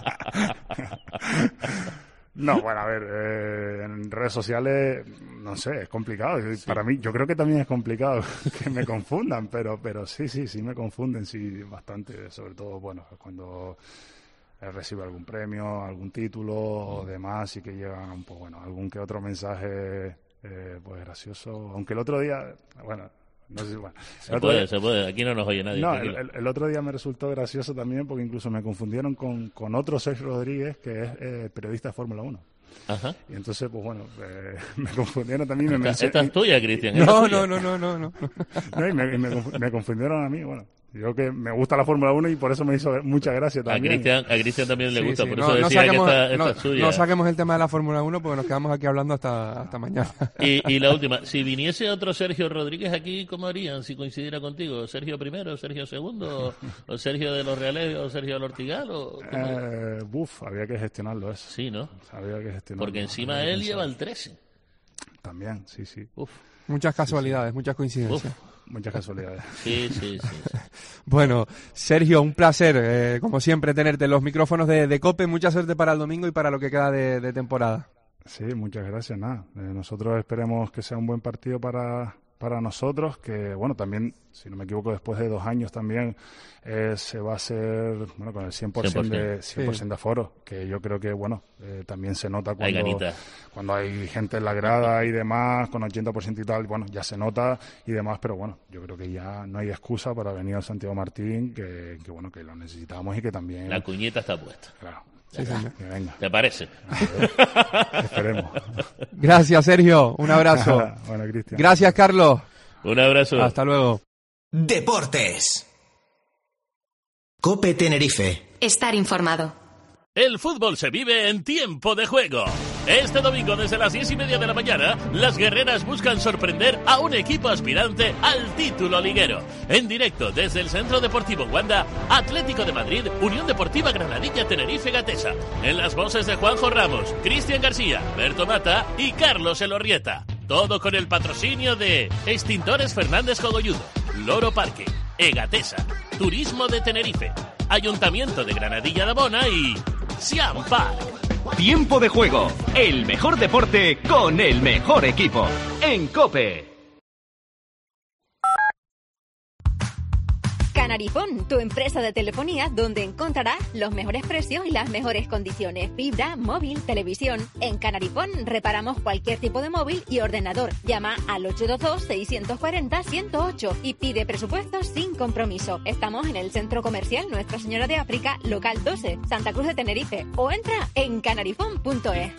No, bueno, a ver, en redes sociales, no sé, es complicado. Sí. Para mí, yo creo que también es complicado que me confundan, pero sí me confunden, sí, bastante. Sobre todo, bueno, cuando recibe algún premio, algún título o demás, y que llegan, pues bueno, algún que otro mensaje, pues gracioso. Aunque el otro día, bueno, no sé si, bueno. Se puede, aquí no nos oye nadie. No, el otro día me resultó gracioso también porque incluso me confundieron con otro Sergio Rodríguez que es periodista de Fórmula 1. Ajá. Y entonces, pues bueno, me confundieron también. Esta es tuya, Cristian. No. Y me confundieron a mí, bueno. Yo que me gusta la Fórmula 1 y por eso me hizo mucha gracia también. A Cristian también le gusta, por eso decía que esta es suya. No saquemos el tema de la Fórmula 1 porque nos quedamos aquí hablando hasta mañana. Y la última, si viniese otro Sergio Rodríguez aquí, ¿cómo harían si coincidiera contigo? ¿Sergio primero, Sergio segundo, o Sergio de los Reales o Sergio del Ortigal? Había que gestionarlo eso. Sí, ¿no? Había que gestionarlo. Porque encima él lleva el 13. También, sí. Muchas casualidades, muchas coincidencias. Muchas casualidades. Sí. Bueno, Sergio, un placer, como siempre, tenerte en los micrófonos de COPE. Mucha suerte para el domingo y para lo que queda de temporada. Sí, muchas gracias. Nosotros esperemos que sea un buen partido para nosotros, que bueno, también, si no me equivoco, después de 2 años también se va a hacer, bueno, con el 100% de aforo, que yo creo que, bueno, también se nota cuando hay gente en la grada y demás, con 80% y tal, bueno, ya se nota y demás, pero bueno, yo creo que ya no hay excusa para venir al Santiago Martín, que bueno, que lo necesitamos y que también... La cuñita está puesta. Claro. Sí, venga. ¿Te parece? Esperemos. Gracias, Sergio. Un abrazo. Bueno, Cristian. Gracias, Carlos. Un abrazo. Hasta luego. Deportes. COPE Tenerife. Estar informado. El fútbol se vive en tiempo de juego. Este domingo desde las 10:30 de la mañana, las guerreras buscan sorprender a un equipo aspirante al título liguero. En directo desde el Centro Deportivo Wanda, Atlético de Madrid, Unión Deportiva Granadilla Tenerife Gatesa. En las voces de Juanjo Ramos, Cristian García, Berto Mata y Carlos Elorrieta. Todo con el patrocinio de Extintores Fernández Cogolludo, Loro Parque, Egatesa, Turismo de Tenerife, Ayuntamiento de Granadilla de Abona y Siam Park. Tiempo de juego. El mejor deporte con el mejor equipo. En COPE. Canarifón, tu empresa de telefonía donde encontrarás los mejores precios y las mejores condiciones. Fibra, móvil, televisión. En Canarifón reparamos cualquier tipo de móvil y ordenador. Llama al 822-640-108 y pide presupuestos sin compromiso. Estamos en el Centro Comercial Nuestra Señora de África, local 12, Santa Cruz de Tenerife. O entra en canarifón.es.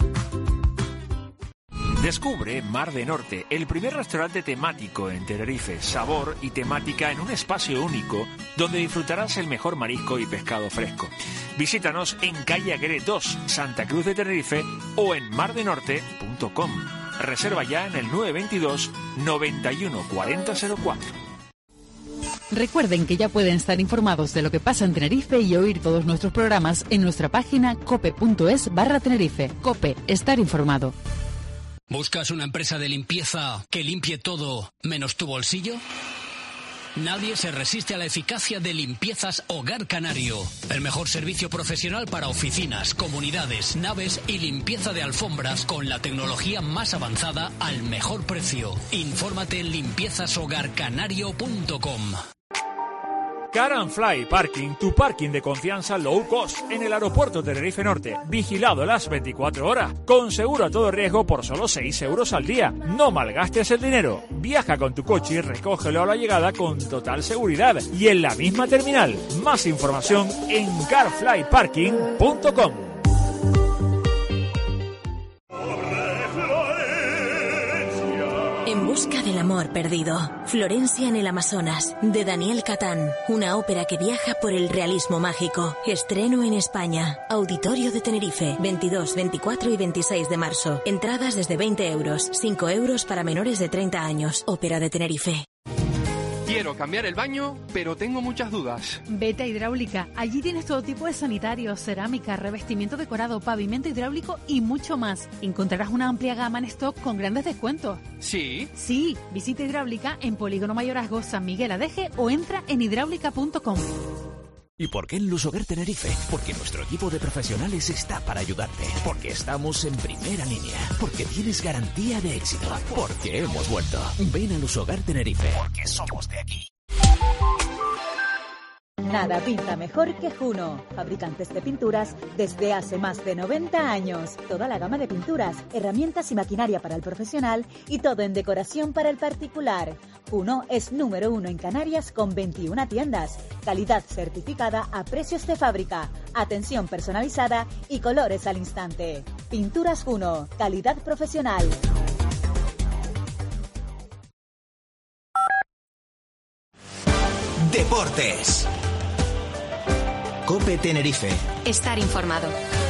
Descubre Mar de Norte, el primer restaurante temático en Tenerife, sabor y temática en un espacio único donde disfrutarás el mejor marisco y pescado fresco. Visítanos en calle Aguirre 2, Santa Cruz de Tenerife o en mardenorte.com. Reserva ya en el 922 91 40 04. Recuerden que ya pueden estar informados de lo que pasa en Tenerife y oír todos nuestros programas en nuestra página cope.es/Tenerife. COPE, estar informado. ¿Buscas una empresa de limpieza que limpie todo menos tu bolsillo? Nadie se resiste a la eficacia de Limpiezas Hogar Canario. El mejor servicio profesional para oficinas, comunidades, naves y limpieza de alfombras con la tecnología más avanzada al mejor precio. Infórmate en limpiezashogarcanario.com. Car and Fly Parking, tu parking de confianza low cost en el aeropuerto Tenerife Norte. Vigilado las 24 horas. Con seguro a todo riesgo por solo 6 euros al día. No malgastes el dinero. Viaja con tu coche y recógelo a la llegada con total seguridad. Y en la misma terminal. Más información en carflyparking.com. En busca del amor perdido. Florencia en el Amazonas, de Daniel Catán. Una ópera que viaja por el realismo mágico. Estreno en España. Auditorio de Tenerife, 22, 24 y 26 de marzo. Entradas desde 20 euros. 5 euros para menores de 30 años. Ópera de Tenerife. Quiero cambiar el baño, pero tengo muchas dudas. Vete a Hidráulica. Allí tienes todo tipo de sanitarios, cerámica, revestimiento decorado, pavimento hidráulico y mucho más. Encontrarás una amplia gama en stock con grandes descuentos. ¿Sí? Sí. Visita Hidráulica en Polígono Mayorazgo, San Miguel Adeje o entra en hidráulica.com. ¿Y por qué en Lusogar Tenerife? Porque nuestro equipo de profesionales está para ayudarte. Porque estamos en primera línea. Porque tienes garantía de éxito. Porque hemos vuelto. Ven a Lusogar Tenerife. Porque somos de aquí. Nada pinta mejor que Juno, fabricantes de pinturas desde hace más de 90 años. Toda la gama de pinturas, herramientas y maquinaria para el profesional y todo en decoración para el particular. Juno es número 1 en Canarias con 21 tiendas. Calidad certificada a precios de fábrica, atención personalizada y colores al instante. Pinturas Juno, calidad profesional. Deportes. COPE Tenerife. Estar informado.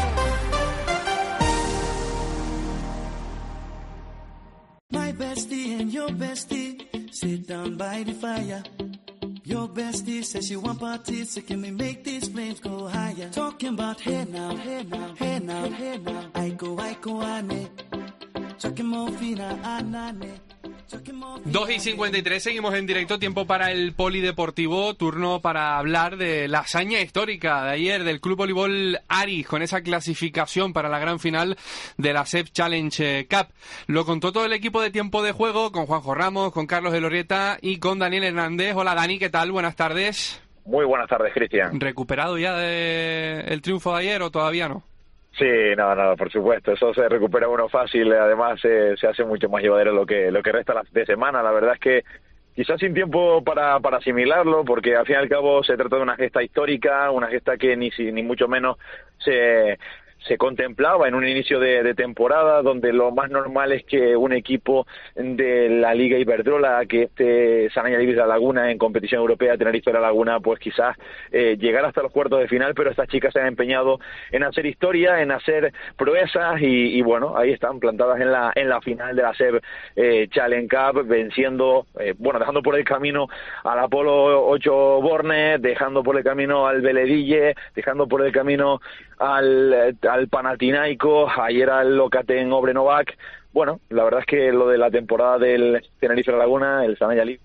My bestie and your bestie sit down by the fire. Your bestie says she want parties, so can we make these flames go higher? Talking about hey now, hey now, hey now, hey now. I go, ane. Talking more fina, anane. 2 y 53, seguimos en directo, tiempo para el polideportivo, turno para hablar de la hazaña histórica de ayer del Club Voleibol Aris con esa clasificación para la gran final de la SEP Challenge Cup. Lo contó todo el equipo de Tiempo de Juego con Juanjo Ramos, con Carlos de Lorieta y con Daniel Hernández. Hola Dani, ¿qué tal? Buenas tardes. Muy buenas tardes, Cristian. ¿Recuperado ya del triunfo de ayer o todavía no? Sí, no, por supuesto, eso se recupera uno fácil, además se hace mucho más llevadero lo que resta de semana. La verdad es que quizás sin tiempo para asimilarlo, porque al fin y al cabo se trata de una gesta histórica, una gesta que ni mucho menos se contemplaba en un inicio de temporada, donde lo más normal es que un equipo de la Liga Iberdrola, que San Añadivis La Laguna en competición europea, Tenerife La Laguna, pues quizás llegar hasta los cuartos de final, pero estas chicas se han empeñado en hacer historia, en hacer proezas y bueno, ahí están plantadas en la final de la SEP Challenge Cup, venciendo, dejando por el camino al Apolo 8 Borne, dejando por el camino al Beledille, dejando por el camino al Panathinaikos, ayer al Locaten Obrenovac. Bueno, la verdad es que lo de la temporada del Tenerife La Laguna, el San Añadivis,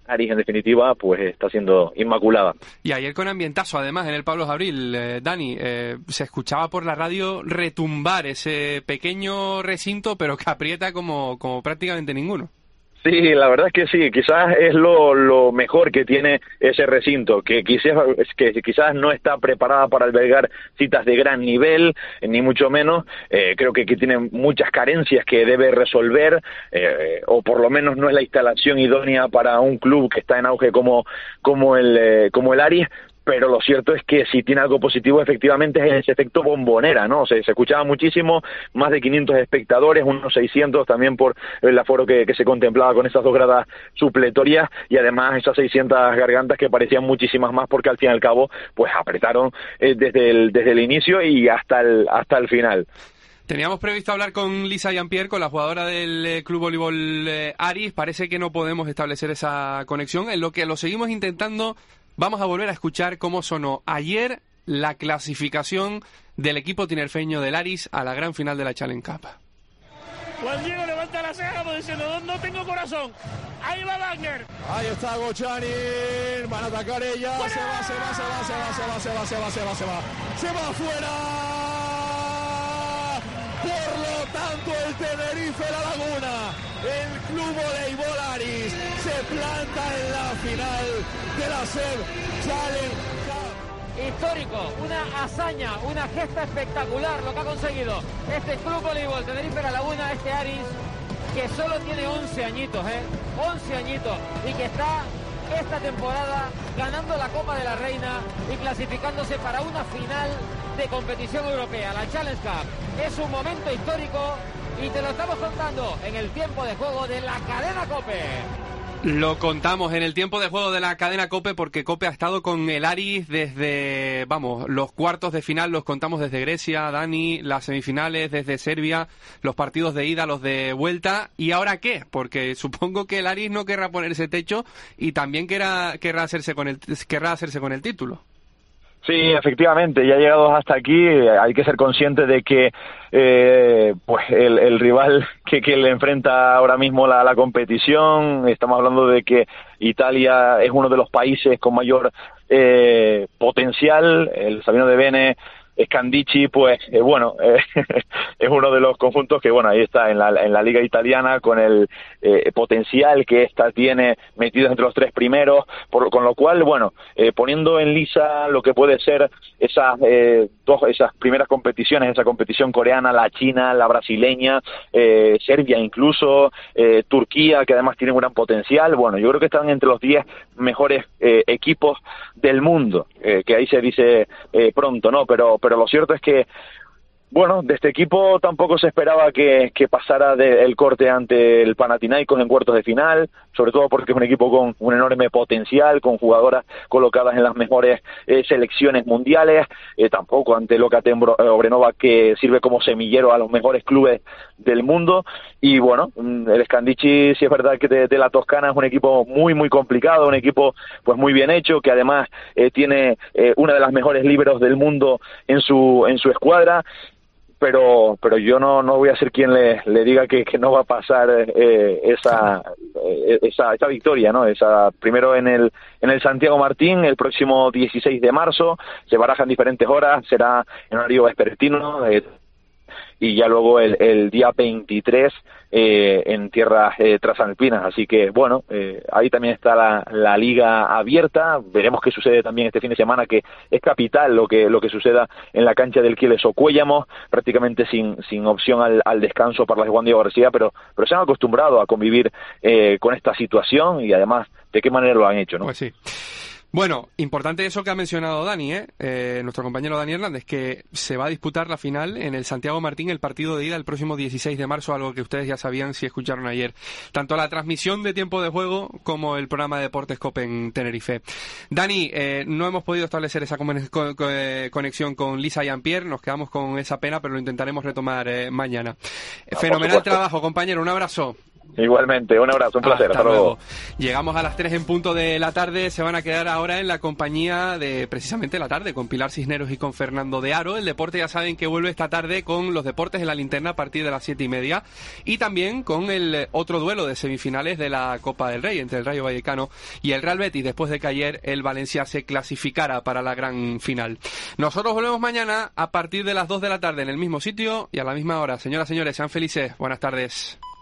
Aris, en definitiva, pues está siendo inmaculada. Y ayer con ambientazo, además, en el Pablo Abril, Dani, se escuchaba por la radio retumbar ese pequeño recinto, pero que aprieta como prácticamente ninguno. Sí, la verdad es que sí, quizás es lo mejor que tiene ese recinto, que quizás no está preparada para albergar citas de gran nivel, ni mucho menos. Creo que tiene muchas carencias que debe resolver, o por lo menos no es la instalación idónea para un club que está en auge como el Aris. Pero lo cierto es que si tiene algo positivo, efectivamente, es ese efecto bombonera, ¿no? Se escuchaba muchísimo, más de 500 espectadores, unos 600 también por el aforo que se contemplaba con esas 2 gradas supletorias, y además esas 600 gargantas que parecían muchísimas más, porque al fin y al cabo, pues apretaron desde el inicio y hasta el final. Teníamos previsto hablar con Lisa Jean-Pierre, con la jugadora del Club Voleibol Aris. Parece que no podemos establecer esa conexión, en lo que lo seguimos intentando. Vamos a volver a escuchar cómo sonó ayer la clasificación del equipo tinerfeño del Aris a la gran final de la Challenge Cup. Juan Diego levanta la ceja como diciendo, no tengo corazón. Ahí va Wagner. Ahí está Gochani. Van a atacar ella. ¡Fuera! Se va afuera. Por lo tanto, el Tenerife La Laguna, el Club Voleibol Aris, se planta en la final de la SEB Challenge Cup. Histórico, una hazaña, una gesta espectacular lo que ha conseguido este Club Voleibol Tenerife La Laguna, este Aris, que solo tiene 11 añitos, 11 añitos, y que está esta temporada ganando la Copa de la Reina y clasificándose para una final de competición europea, la Challenge Cup. Es un momento histórico y te lo estamos contando en el tiempo de juego de la cadena COPE. Lo contamos en el tiempo de juego de la cadena COPE, porque COPE ha estado con el Aris desde, los cuartos de final los contamos desde Grecia, Dani, las semifinales desde Serbia, los partidos de ida, los de vuelta. ¿Y ahora qué? Porque supongo que el Aris no querrá ponerse techo y también querrá hacerse con el título. Sí, efectivamente, ya llegados hasta aquí hay que ser consciente de que pues el rival que le enfrenta ahora mismo la competición, estamos hablando de que Italia es uno de los países con mayor potencial, el Sabino de Bene, Scandicci, pues es uno de los conjuntos que ahí está en la liga italiana, con el potencial que esta tiene metidos entre los 3 primeros, con lo cual poniendo en lisa lo que puede ser esas primeras competiciones, esa competición coreana, la china, la brasileña, Serbia incluso, Turquía, que además tiene un gran potencial. Yo creo que están entre los 10 mejores equipos del mundo, que ahí se dice pronto, ¿no? Pero lo cierto es que de este equipo tampoco se esperaba que pasara el corte ante el Panathinaikos en cuartos de final, sobre todo porque es un equipo con un enorme potencial, con jugadoras colocadas en las mejores selecciones mundiales, tampoco ante Locaten Obrenova, que sirve como semillero a los mejores clubes del mundo. Y el Scandicci, sí es verdad que de la Toscana, es un equipo muy muy complicado, un equipo pues muy bien hecho, que además tiene una de las mejores líberos del mundo en su escuadra. Pero yo no voy a ser quien le diga que no va a pasar esa victoria, ¿no? Primero en el Santiago Martín, el próximo 16 de marzo, se barajan diferentes horas, será en horario vespertino, y ya luego el día 23 en tierras transalpinas. Así que ahí también está la liga abierta. Veremos qué sucede también este fin de semana, que es capital lo que suceda en la cancha del Kielce Cuéllamos, prácticamente sin opción al descanso para las de Juan Diego García, pero se han acostumbrado a convivir con esta situación, y además de qué manera lo han hecho, ¿no? Pues sí. Importante eso que ha mencionado Dani, nuestro compañero Dani Hernández, que se va a disputar la final en el Santiago Martín, el partido de ida el próximo 16 de marzo, algo que ustedes ya sabían si escucharon ayer tanto la transmisión de tiempo de juego como el programa de Deportes COPE en Tenerife. Dani, no hemos podido establecer esa conexión con Lisa Jean-Pierre, nos quedamos con esa pena, pero lo intentaremos retomar mañana. Fenomenal trabajo, compañero, un abrazo. Igualmente, un abrazo, un placer. Hasta luego. Llegamos a las 3 en punto de la tarde. Se van a quedar ahora en la compañía de precisamente la tarde con Pilar Cisneros y con Fernando de Aro. El deporte ya saben que vuelve esta tarde con los deportes en la linterna a partir de las 7:30 y también con el otro duelo de semifinales de la Copa del Rey entre el Rayo Vallecano y el Real Betis, después de que ayer el Valencia se clasificara para la gran final. Nosotros volvemos mañana a partir de las 2 de la tarde en el mismo sitio y a la misma hora. Señoras, señores, sean felices. Buenas tardes.